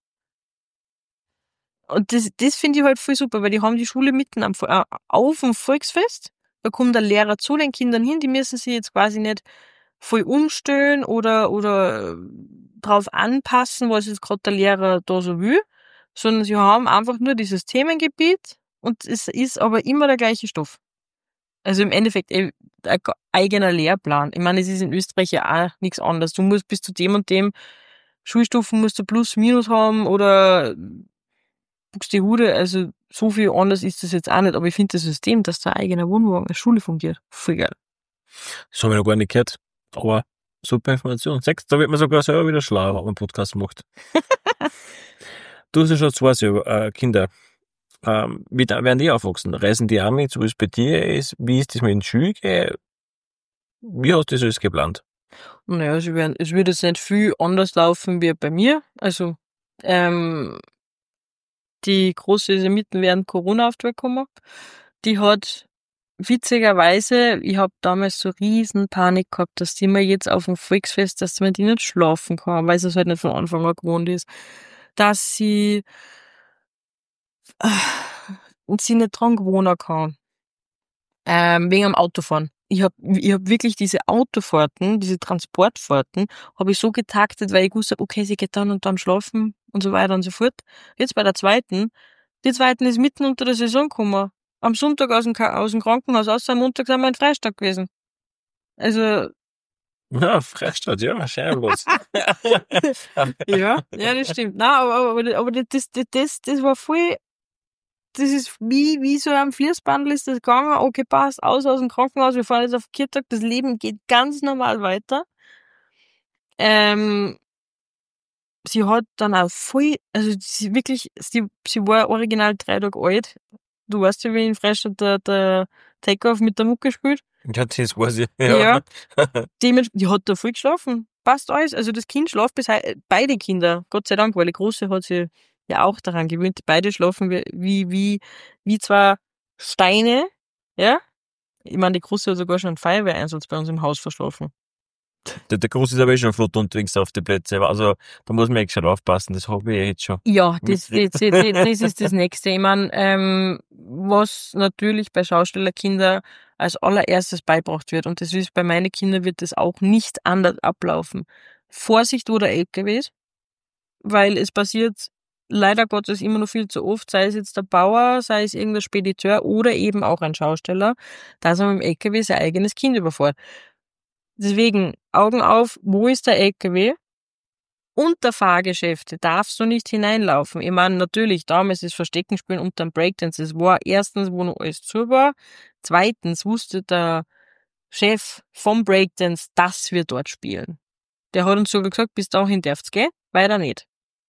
Und das, das finde ich halt voll super, weil die haben die Schule mitten am, äh, auf dem Volksfest. Da kommt der Lehrer zu den Kindern hin, die müssen sich jetzt quasi nicht voll umstellen oder, oder drauf anpassen, was jetzt gerade der Lehrer da so will, sondern sie haben einfach nur dieses Themengebiet und es ist aber immer der gleiche Stoff. Also im Endeffekt ein eigener Lehrplan. Ich meine, es ist in Österreich ja auch nichts anderes. Du musst bis zu dem und dem Schulstufen musst du Plus, Minus haben oder Buxtehude. Also so viel anders ist das jetzt auch nicht. Aber ich finde das System, dass der eigene Wohnwagen als Schule fungiert, voll geil. Das habe ich noch gar nicht gehört. Aber super Information. Sechs, da wird man sogar selber wieder schlauer, wenn man einen Podcast macht. Du hast ja schon zwei selber, äh, Kinder. Ähm, wie da werden die aufwachsen? Reisen die auch mit, so wie es bei dir ist? Wie ist das mit den Schülern? Wie hast du das alles geplant? Naja, es wird, es wird jetzt nicht viel anders laufen wie bei mir. Also, ähm, die Große ist ja mitten während Corona auf die Welt gekommen. Die hat witzigerweise, ich habe damals so riesen Panik gehabt, dass die mir jetzt auf dem Volksfest, dass man die nicht schlafen kann, weil sie es halt nicht von Anfang an gewohnt ist. Dass sie äh, und sie nicht dran gewohnen kann. Ähm, wegen am Autofahren. Ich hab, ich hab wirklich diese Autofahrten, diese Transportfahrten, habe ich so getaktet, weil ich gewusst habe, okay, sie geht dann und dann schlafen und so weiter und so fort. Jetzt bei der zweiten, die zweiten ist mitten unter der Saison gekommen. Am Sonntag aus dem, aus dem Krankenhaus aus, am Montag sind wir in Freistadt gewesen. Also, Ja, Freistadt, ja, wahrscheinlich. ja, ja, das stimmt. Nein, aber, aber, aber das, das, das, das war voll, das ist wie, wie so am Fließbandel ist das gegangen, okay, passt, aus, aus dem Krankenhaus, wir fahren jetzt auf Kirtag, das Leben geht ganz normal weiter. Ähm, sie hat dann auch voll, also sie wirklich, sie, sie war original drei Tage alt. Du weißt ja, wie in Freistadt der, der Takeoff mit der Mucke spielt. Ja, das weiß ich. Ja. Ja. Die, die hat da voll geschlafen. Passt alles. Also das Kind schlaft bis heute, beide Kinder, Gott sei Dank, weil die Große hat sie ja auch daran gewöhnt. Beide schlafen wie, wie, wie, wie zwei Steine, ja. Ich meine, die Große hat sogar schon einen Feuerwehreinsatz bei uns im Haus verschlafen. Der, der Groß ist aber eh schon flott unterwegs auf die Plätze. Also da muss man echt schon aufpassen, das habe ich ja jetzt schon. Ja, das, das, das, das ist das Nächste. Ich meine, ähm, was natürlich bei Schaustellerkindern als allererstes beibracht wird, und das ist bei meinen Kindern, wird das auch nicht anders ablaufen. Vorsicht, wo der L K W ist, weil es passiert leider Gottes immer noch viel zu oft, sei es jetzt der Bauer, sei es irgendein Spediteur oder eben auch ein Schausteller, dass er mit dem L K W sein eigenes Kind überfährt. Deswegen, Augen auf, wo ist der L K W? Unter Fahrgeschäfte darfst du nicht hineinlaufen. Ich meine, natürlich, damals ist Verstecken spielen unter dem Breakdance. Es war erstens, wo noch alles zu war. Zweitens wusste der Chef vom Breakdance, dass wir dort spielen. Der hat uns sogar gesagt, bis dahin darf's gehen, weiter nicht.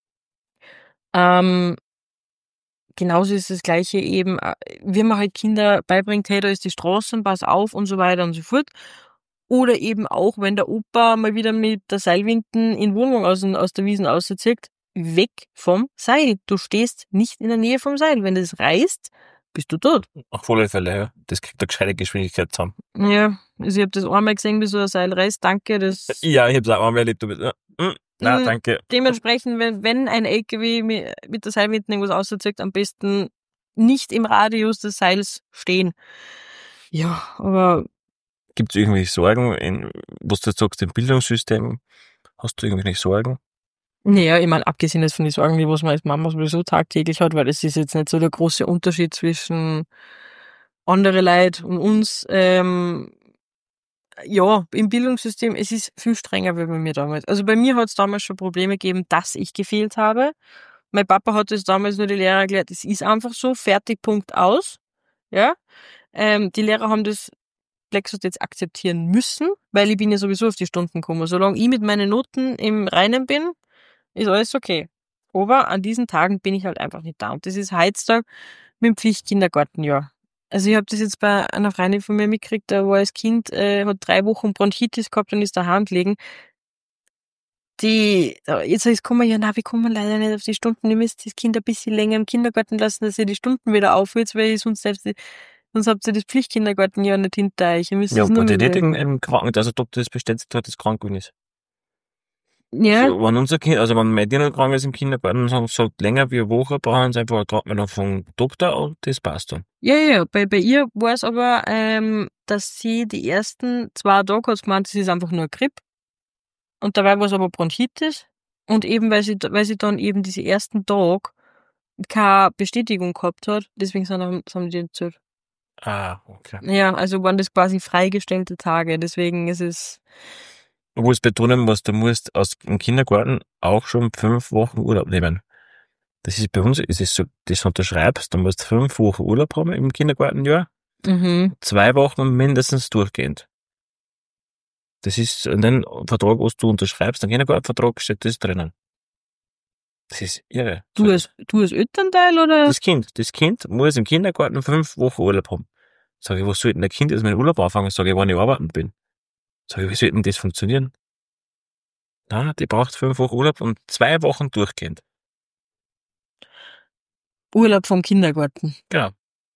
Ähm, genauso ist das Gleiche eben, äh, wie man halt Kinder beibringt, hey, da ist die Straße, pass auf und so weiter und so fort. Oder eben auch, wenn der Opa mal wieder mit der Seilwinden in Wohnung aus, aus der Wiesen auszieht, weg vom Seil. Du stehst nicht in der Nähe vom Seil. Wenn das reißt, bist du tot. Auf alle Fälle, ja. Das kriegt eine gescheite Geschwindigkeit zusammen. Ja, also ich habe das einmal gesehen, wie so ein Seil reißt. Danke, das... Ja, ich hab's auch einmal erlebt. Du bist, ja, mm, nein, Mhm. danke. Dementsprechend, wenn, wenn ein L K W mi- mit der Seilwinde irgendwas auszieht, am besten nicht im Radius des Seils stehen. Ja, aber Gibt's irgendwelche Sorgen, in, was du jetzt sagst, im Bildungssystem? Hast du irgendwelche Sorgen? naja, ich meine, abgesehen jetzt von den Sorgen, die was man als Mama sowieso tagtäglich hat, weil das ist jetzt nicht so der große Unterschied zwischen andere Leute und uns. Ähm, ja, im Bildungssystem, es ist viel strenger wie bei mir damals. Also bei mir hat es damals schon Probleme gegeben, dass ich gefehlt habe. Mein Papa hat es damals nur die Lehrer erklärt, es ist einfach so, fertig, Punkt, aus. Ja, ähm, die Lehrer haben das Plexus jetzt akzeptieren müssen, weil ich bin ja sowieso auf die Stunden gekommen. Solange ich mit meinen Noten im Reinen bin, ist alles okay. Aber an diesen Tagen bin ich halt einfach nicht da. Und das ist Heiztag mit dem Pflichtkindergartenjahr. Also ich habe das jetzt bei einer Freundin von mir mitgekriegt, da war als Kind, äh, hat drei Wochen Bronchitis gehabt und ist daheim gelegen. Die, jetzt ist kommen ja, na, wir kommen leider nicht auf die Stunden, ihr müsst das Kind ein bisschen länger im Kindergarten lassen, dass ihr die Stunden wieder aufhört, weil ihr sonst, selbst, sonst habt ihr das Pflichtkindergartenjahr nicht hinter euch. Ihr müsst Ja, es nur aber die mit, nicht im Krankenhaus, also ob das bestätigt hat, dass krank geworden ist. ja, So, wenn unser Kind, also wenn mein Kind krank ist im Kindergarten, sagen sie, sagt länger wie eine Woche, brauchen sie einfach gerade mal noch vom Doktor und das passt dann. ja, ja, bei, bei ihr war es aber, ähm, dass sie die ersten zwei Tage hat sie gemeint, das ist einfach nur Grippe. Und dabei war es aber Bronchitis. Und eben, weil sie, weil sie dann eben diese ersten Tage keine Bestätigung gehabt hat, deswegen sind, haben haben die erzählt. Ah, okay. Ja, also waren das quasi freigestellte Tage, deswegen ist es, Obwohl es betonen muss, du musst aus dem Kindergarten auch schon fünf Wochen Urlaub nehmen. Das ist bei uns, ist es so, das unterschreibst, du musst fünf Wochen Urlaub haben im Kindergartenjahr, mhm. zwei Wochen mindestens durchgehend. Das ist in den Vertrag, was du unterschreibst, den Kindergartenvertrag steht das drinnen. Das ist irre. Du als, du als Elternteil oder? Das Kind, das Kind muss im Kindergarten fünf Wochen Urlaub haben. Sag ich, was soll denn der Kind jetzt mit dem Urlaub anfangen? Sag ich, wenn ich arbeiten bin. Sag ich, wie soll denn das funktionieren? Nein, die braucht fünf Wochen Urlaub und zwei Wochen durchgehend. Urlaub vom Kindergarten. Genau.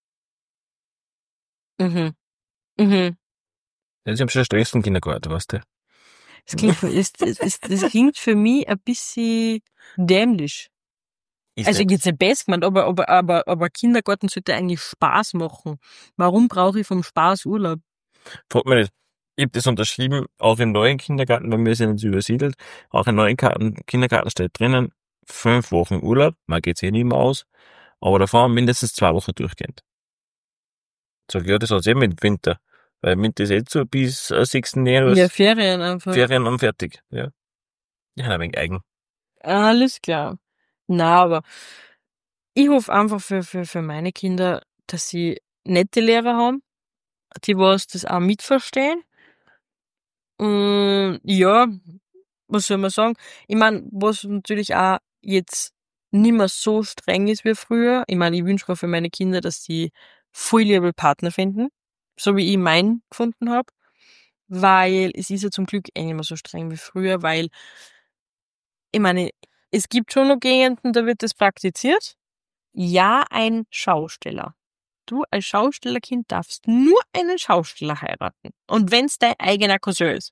Mhm. Mhm. Ja, sie haben schon Stress vom Kindergarten, weißt du. Das klingt, für- das, das, das, das klingt für mich ein bisschen dämlich. Ist Also nicht. jetzt nicht best gemeint, aber, aber, aber, aber Kindergarten sollte eigentlich Spaß machen. Warum brauche ich vom Spaß Urlaub? Fragt mich nicht. Ich habe das unterschrieben, auch im neuen Kindergarten, weil wir sind jetzt übersiedelt, auch im neuen Karten, Kindergarten steht drinnen, fünf Wochen Urlaub, man geht's eh nicht mehr aus, aber davon mindestens zwei Wochen durchgehend. Sag ich, ja, das hat's eh mit Winter, weil im Winter ist eh so bis äh, sechsten Januar Ja, Ferien einfach. Ferien und fertig, ja. Ja, ein wenig eigen. Alles klar. Na, aber ich hoffe einfach für, für, für meine Kinder, dass sie nette Lehrer haben, die was das auch mitverstehen. Und ja, was soll man sagen? Ich meine, was natürlich auch jetzt nicht mehr so streng ist wie früher. Ich meine, ich wünsche mir für meine Kinder, dass sie voll liebe Partner finden, so wie ich meinen gefunden habe. Weil es ist ja zum Glück eh nicht mehr so streng wie früher, weil ich meine, es gibt schon noch Gegenden, da wird das praktiziert. Ja, ein Schausteller. Du als Schaustellerkind darfst nur einen Schausteller heiraten. Und wenn's dein eigener Cousin ist.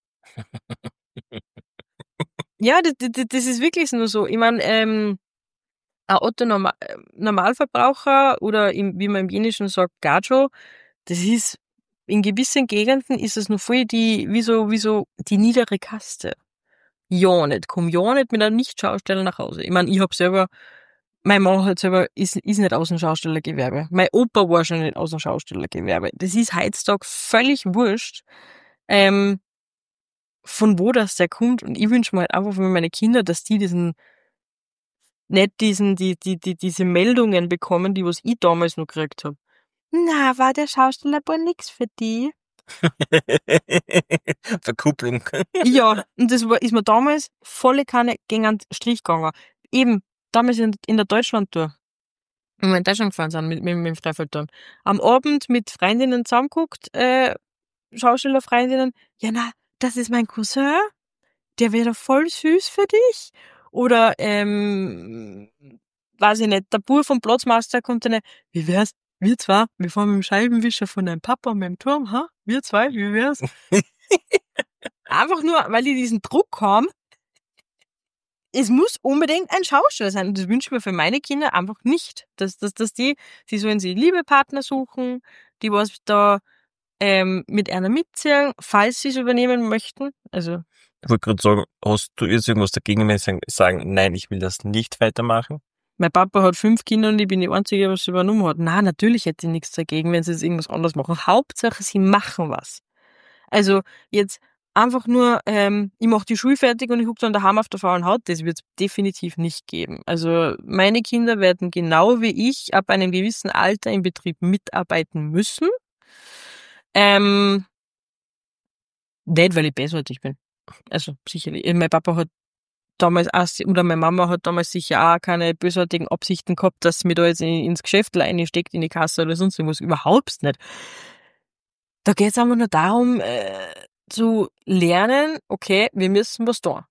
Ja, das, das, das ist wirklich nur so. Ich meine, ähm, ein Otto Norma- äh, Normalverbraucher oder im, wie man im Jenischen sagt, Gajo, das ist, in gewissen Gegenden ist es nur voll die, wie so, wie so die niedere Kaste. Ja nicht, komm ja nicht mit einem Nicht-Schausteller nach Hause. Ich meine, ich hab selber, mein Mann hat selber, ist, ist nicht aus dem Schaustellergewerbe. Mein Opa war schon nicht aus dem Schaustellergewerbe. Das ist heutzutage völlig wurscht, ähm, von wo das der kommt. Und ich wünsche mir halt einfach für meine Kinder, dass die diesen, nicht diesen, die, die, die, diese Meldungen bekommen, die was ich damals noch gekriegt hab. Na, war der Schaustellerball nix für die? Verkupplung. Ja, und das war, ist mir damals volle Kanne gegen einen Strich gegangen. Eben, damals in, in der Deutschlandtour. Wenn wir in Deutschland gefahren sind, mit, mit, mit dem Freifeldturm. Am Abend mit Freundinnen zusammengeguckt, äh, Schauspielerfreundinnen. Ja, na, das ist mein Cousin. Der wäre voll süß für dich. Oder, ähm, weiß ich nicht, der Bub vom Platzmeister kommt dann, wie wär's? Wir zwei, wir fahren mit dem Scheibenwischer von deinem Papa und meinem Turm, ha? Wir zwei, wie wär's? Einfach nur, weil die diesen Druck haben, es muss unbedingt ein Schauspieler sein. Und das wünsche ich mir für meine Kinder einfach nicht. Dass, dass, dass die, die sollen sich liebe Partner suchen, die was da ähm, mit einer mitziehen, falls sie es übernehmen möchten. Also Ich wollte gerade sagen, hast du jetzt irgendwas dagegen, wenn sie sagen, sagen, nein, ich will das nicht weitermachen? mein Papa hat fünf Kinder und ich bin die Einzige, was sie übernommen hat. Na, natürlich hätte ich nichts dagegen, wenn sie jetzt irgendwas anderes machen. Hauptsache, sie machen was. Also jetzt einfach nur, ähm, ich mache die Schule fertig und ich gucke dann daheim auf der faulen Haut, das wird es definitiv nicht geben. Also meine Kinder werden genau wie ich ab einem gewissen Alter im Betrieb mitarbeiten müssen. Ähm, nicht, weil ich bösartig bin. Also sicherlich. Mein Papa hat damals auch, oder meine Mama hat damals sicher auch keine bösartigen Absichten gehabt, dass sie mir da jetzt in, ins Geschäft reinsteckt, in die Kasse oder sonst irgendwas. Überhaupt nicht. Da geht es einfach nur darum, äh, zu lernen, okay, wir müssen was tun.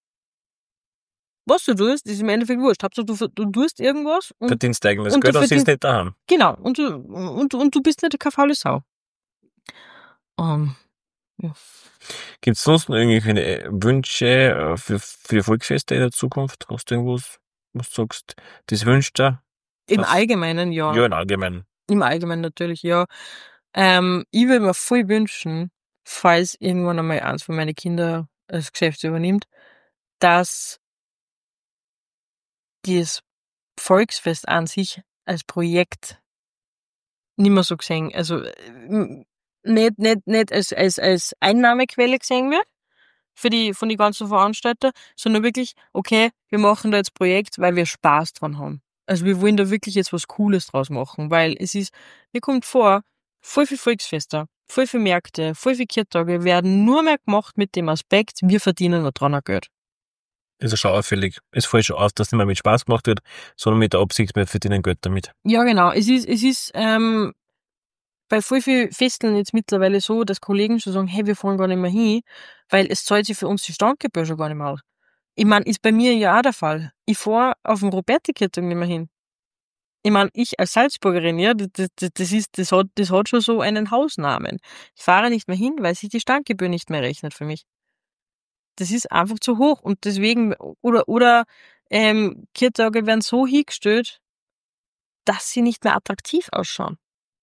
Was du tust, ist im Endeffekt wurscht. Hauptsache, du, du tust irgendwas. Und, Verdienst eigenes und Geld, du aber sie ist verdienst- nicht daheim. Genau. Und du, und, und du bist nicht keine faule Sau. Um, ja. Gibt es sonst noch irgendwelche Wünsche äh, für, für die Volksfeste in der Zukunft? Hast du irgendwas, was du sagst, das wünscht du? Im Was? Allgemeinen, ja. Ja, im Allgemeinen. Im Allgemeinen natürlich, ja. Ähm, ich würde mir voll wünschen, falls irgendwann einmal eins von meinen Kindern das Geschäft übernimmt, dass das Volksfest an sich als Projekt nicht mehr so gesehen, also äh, nicht, nicht, nicht als, als, als Einnahmequelle gesehen wird für die, von die ganzen Veranstalter, sondern wirklich, okay, wir machen da jetzt Projekt, weil wir Spaß dran haben. Also wir wollen da wirklich jetzt was Cooles draus machen, weil es ist, mir kommt vor, voll viel Volksfeste, voll viel Märkte, voll viel Kirchtage werden nur mehr gemacht mit dem Aspekt, wir verdienen noch dran ein Geld. Das ist schon auffällig. Es fällt schon auf, dass nicht mehr mit Spaß gemacht wird, sondern mit der Absicht, wir verdienen Geld damit. Ja, genau. Es ist, es ist ähm, bei voll viel Festeln jetzt mittlerweile so, dass Kollegen schon sagen, hey, wir fahren gar nicht mehr hin, weil es zahlt sich für uns die Standgebühr schon gar nicht mehr aus. Ich meine, ist bei mir ja auch der Fall. Ich fahre auf den Roberti-Kirchtag nicht mehr hin. Ich meine, ich als Salzburgerin, ja, das, das, das ist, das hat, das hat schon so einen Hausnamen. Ich fahre nicht mehr hin, weil sich die Standgebühr nicht mehr rechnet für mich. Das ist einfach zu hoch und deswegen, oder, oder, ähm, Kirchtage werden so hingestellt, dass sie nicht mehr attraktiv ausschauen.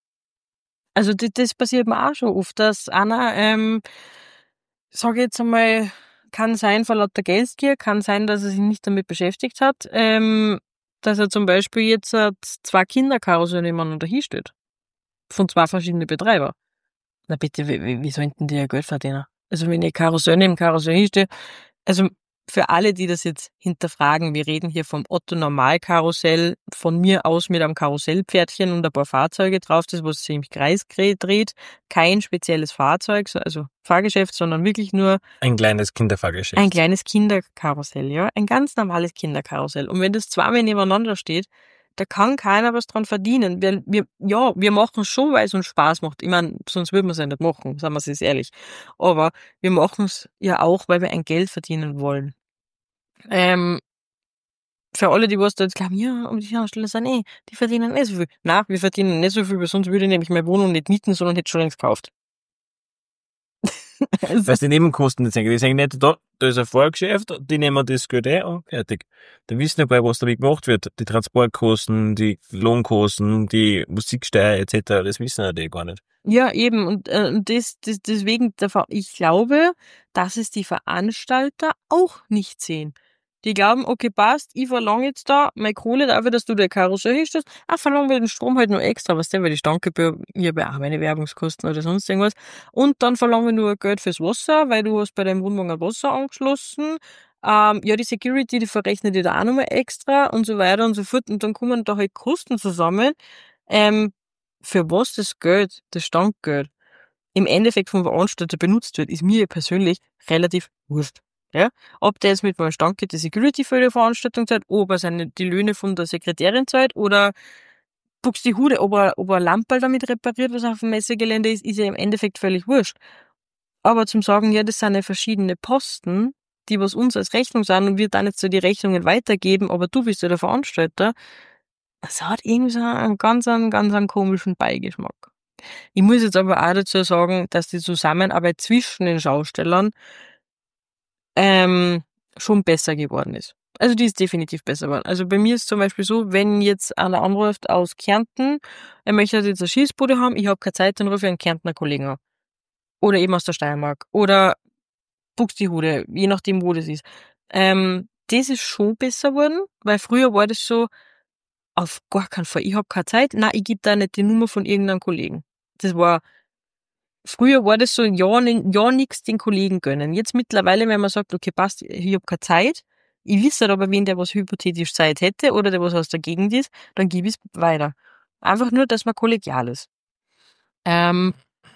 Also das, das passiert mir auch schon oft, dass einer, ähm, sage ich jetzt einmal, kann sein vor lauter Geldgier, kann sein, dass er sich nicht damit beschäftigt hat, ähm, dass er zum Beispiel jetzt äh, zwei Kinderkarusselle nebeneinander hinstellt. Von zwei verschiedenen Betreibern. Na bitte, wie, wie, wie sollten die ja Geld verdienen? Also wenn ich Karussell neben Karussell hinstelle, also für alle, die das jetzt hinterfragen, wir reden hier vom Otto-Normal-Karussell, von mir aus mit einem Karussellpferdchen und ein paar Fahrzeuge drauf, das was sich im Kreis dreht, kein spezielles Fahrzeug, also Fahrgeschäft, sondern wirklich nur Ein kleines Kinderfahrgeschäft. ein kleines Kinderkarussell, ja, ein ganz normales Kinderkarussell. Und wenn das zweimal nebeneinander steht, da kann keiner was dran verdienen. Wir, wir, ja, wir machen es schon, weil es uns Spaß macht. Ich meine, sonst würden wir es ja nicht machen, sagen wir es jetzt ehrlich. Aber wir machen es ja auch, weil wir ein Geld verdienen wollen. Ähm, für alle, die was da jetzt glauben, ja, aber die Hersteller sind eh, die verdienen nicht so viel. Nein, wir verdienen nicht so viel, weil sonst würde ich nämlich meine Wohnung nicht mieten, sondern hätte schon längst gekauft. Also, Weil die Nebenkosten nicht sagen. Die sagen nicht, da, da ist ein Fahrgeschäft, die nehmen das Geld ein und fertig. Da wissen wir, was damit gemacht wird. Die Transportkosten, die Lohnkosten, die Musiksteuer et cetera. Das wissen die gar nicht. ja, eben. Und äh, das, das, deswegen, der Ver- ich glaube, dass es die Veranstalter auch nicht sehen. Die glauben, okay, passt, ich verlange jetzt da meine Kohle dafür, dass du der Karussell hinstellst. Ah, verlangen wir den Strom halt nur extra, was der, weil die Standgebühr, ich habe ja auch meine Werbungskosten oder sonst irgendwas. Und dann verlangen wir nur Geld fürs Wasser, weil du hast bei deinem Wohnwagen ein Wasser angeschlossen. Ähm, ja, die Security, die verrechnet dir da auch nochmal extra und so weiter und so fort. Und dann kommen da halt Kosten zusammen. Ähm, für was das Geld, das Standgeld? im Endeffekt vom Veranstalter benutzt wird, ist mir persönlich relativ wurscht. Ja? Ob der jetzt mit meinem Stand geht, die Security für die Veranstaltung zahlt, ob er seine, die Löhne von der Sekretärin zahlt oder Buxtehude, ob er, ob er Lamperl damit repariert, was auf dem Messegelände ist, ist ja im Endeffekt völlig wurscht. Aber zum sagen, ja, das sind ja verschiedene Posten, die was uns als Rechnung sind und wir dann jetzt so die Rechnungen weitergeben, aber du bist ja der Veranstalter, das hat irgendwie so einen ganz, einen, ganz einen komischen Beigeschmack. Ich muss jetzt aber auch dazu sagen, dass die Zusammenarbeit zwischen den Schaustellern ähm, schon besser geworden ist. Also die ist definitiv besser geworden. Also bei mir ist zum Beispiel so, wenn jetzt einer anruft aus Kärnten, er möchte jetzt eine Schießbude haben, ich habe keine Zeit, dann rufe ich einen Kärntner Kollegen an. Oder eben aus der Steiermark. Oder Buxtehude, je nachdem, wo das ist. Ähm, das ist schon besser geworden, weil früher war das so, auf gar keinen Fall, ich habe keine Zeit, nein, ich gebe da nicht die Nummer von irgendeinem Kollegen. Das war, früher war das so, ja, ja nix den Kollegen gönnen. Jetzt mittlerweile, wenn man sagt, okay, passt, ich habe keine Zeit, ich wisse aber, wen der was hypothetisch Zeit hätte oder der was aus der Gegend ist, dann gebe ich es weiter. Einfach nur, dass man kollegial ist. Ähm,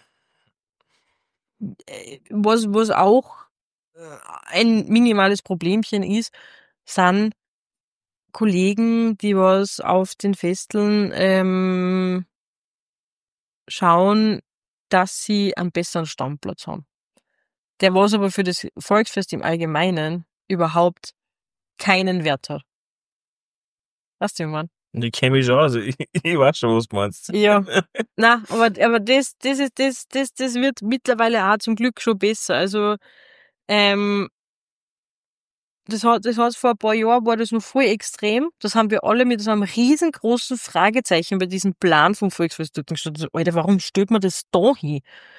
was, was auch ein minimales Problemchen ist, sind Kollegen, die was auf den Festeln ähm, schauen, dass sie einen besseren Standplatz haben. Der was aber für das Volksfest im Allgemeinen überhaupt keinen Wert hat. Weißt du, wie ich meine? Ich kenne mich schon, also ich, ich weiß schon, was du meinst. Ja. Na, aber, aber das, das ist, das, das, das wird mittlerweile auch zum Glück schon besser. Also, ähm, Das hat, das hat vor ein paar Jahren war das noch voll extrem. Das haben wir alle mit so einem riesengroßen Fragezeichen bei diesem Plan vom Volksfest dort gestanden. So, Alter, warum stellt man das da hin?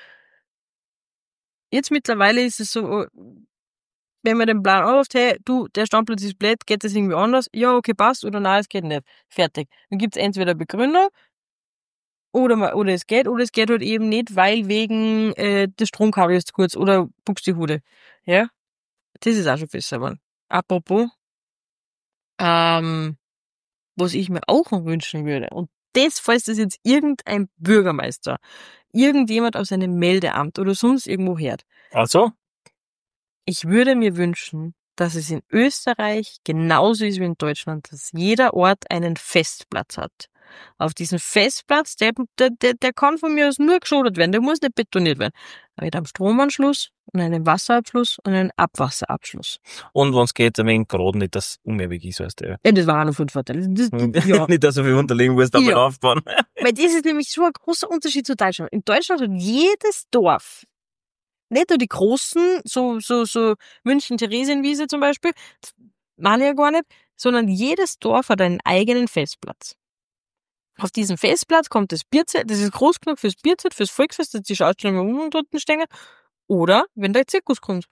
Jetzt mittlerweile ist es so, wenn man den Plan anruft, hey, du, der Standplatz ist blöd, geht das irgendwie anders? Ja, okay, passt, oder nein, es geht nicht. Fertig. Dann gibt's entweder Begründung, oder, man, oder es geht, oder es geht halt eben nicht, weil wegen äh, des Stromkabels ist zu kurz, oder Buxtehude. Ja? Das ist auch schon besser geworden. Apropos, ähm, was ich mir auch noch wünschen würde, und das, falls das jetzt irgendein Bürgermeister, irgendjemand aus einem Meldeamt oder sonst irgendwo hört. Also? Ich würde mir wünschen, dass es in Österreich genauso ist wie in Deutschland, dass jeder Ort einen Festplatz hat. Auf diesem Festplatz, der, der, der kann von mir aus nur geschodet werden, der muss nicht betoniert werden. Aber mit einem Stromanschluss und einem Wasserabschluss und einem Abwasserabschluss. Und wenn es geht, ein wenig gerade nicht, dass es unmöglich ist, weißt du. Ja, Ja, das war auch noch von Vorteil. Das, ja. Nicht, dass so viel unterlegen musst, aber Ja. aufbauen. Weil das ist nämlich so ein großer Unterschied zu Deutschland. In Deutschland hat jedes Dorf, nicht nur die großen, so, so, so München-Theresienwiese zum Beispiel, das meine ich ja gar nicht, sondern jedes Dorf hat einen eigenen Festplatz. Auf diesem Festplatz kommt das Bierzelt, das ist groß genug fürs Bierzelt, fürs Volksfest, dass die Schausteller unten dort stehen, oder wenn der Zirkus kommt.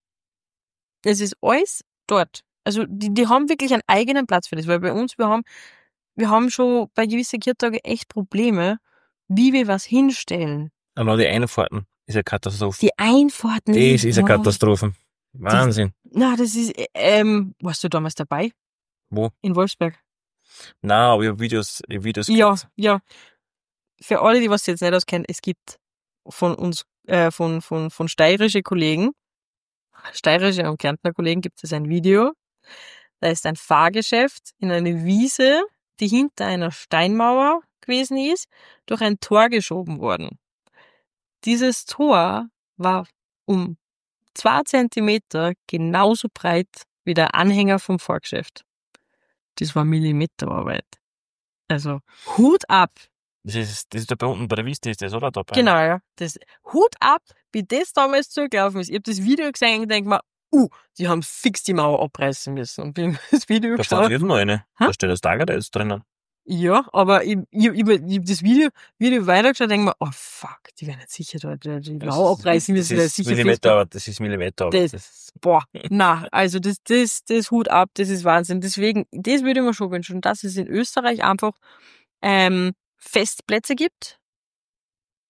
Es ist alles dort. Also die, die haben wirklich einen eigenen Platz für das, weil bei uns, wir haben, wir haben schon bei gewissen Kirchtagen echt Probleme, wie wir was hinstellen. Aber die Einfahrten ist eine Katastrophe. Die Einfahrten. Das ist eine ja, Katastrophe. Wahnsinn. Na, das ist, ähm, warst du damals dabei? Wo? In Wolfsberg. Nein, aber ich habe Videos, ich hab Videos Ja, gesehen. ja. Für alle, die was jetzt nicht auskennen, es gibt von uns, äh, von, von, von steirische Kollegen, steirische und Kärntner Kollegen gibt es ein Video. Da ist ein Fahrgeschäft in eine Wiese, die hinter einer Steinmauer gewesen ist, durch ein Tor geschoben worden. Dieses Tor war um zwei Zentimeter genauso breit wie der Anhänger vom Fahrgeschäft. Das war Millimeterarbeit. Also, Hut ab. Das ist, das ist da bei unten bei der Wiste, ist das, oder? Da bei Genau, ja. Das, Hut ab, wie das damals zugelaufen ist. Ich habe das Video gesehen und denke mir, uh, die haben fix die Mauer abreißen müssen. Und bin das Video Da geschaut. steht jetzt noch eine. Hä? Da steht das Lager, da ist drinnen. Ja, aber ich, ich, ich, ich hab das Video, Video weitergeschaut und denke mir, oh fuck, die werden jetzt sicher da die, die Mauer abreißen müssen. Das Das ist sicher Millimeterarbeit, das ist Millimeterarbeit. Das- Das ist, Boah, na, also das, das, das Hut ab, das ist Wahnsinn. Deswegen, das würde ich mir schon wünschen, dass es in Österreich einfach ähm, Festplätze gibt,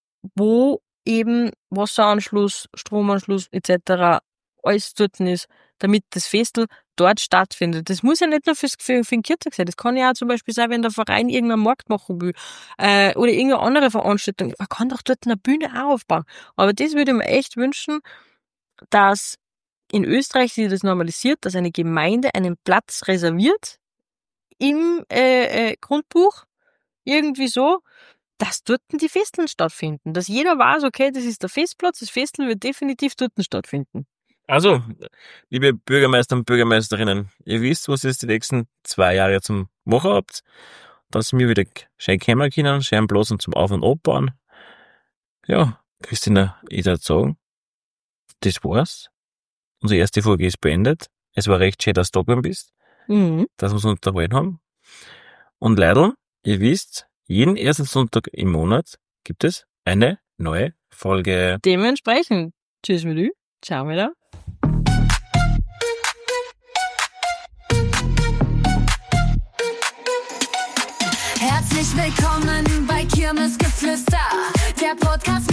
wo eben Wasseranschluss, Stromanschluss et cetera alles dort ist, damit das Festel dort stattfindet. Das muss ja nicht nur fürs, für, für den Kirtag sein. Das kann ja auch zum Beispiel sein, wenn der Verein irgendeinen Markt machen will äh, oder irgendeine andere Veranstaltung. Man kann doch dort eine Bühne auch aufbauen. Aber das würde ich mir echt wünschen, dass in Österreich sich das normalisiert, dass eine Gemeinde einen Platz reserviert im äh, äh, Grundbuch, irgendwie so, dass dort die Festeln stattfinden. Dass jeder weiß, okay, das ist der Festplatz, das Festel wird definitiv dort stattfinden. Also, liebe Bürgermeister und Bürgermeisterinnen, ihr wisst, was ihr jetzt die nächsten zwei Jahre zum Machen habt, dass wir wieder schön kommen können, schön bloß und zum Auf- und Abbauen. Ja, Christina, ich würde sagen, das war's. Unsere erste Folge ist beendet. Es war recht schön, dass du da gewesen bist, Mhm. dass wir uns unterhalten haben. Und Leidl, ihr wisst, jeden ersten Sonntag im Monat gibt es eine neue Folge. Dementsprechend, tschüss mit dir, ciao mit dir. Herzlich willkommen bei Kirmesgeflüster, der Podcast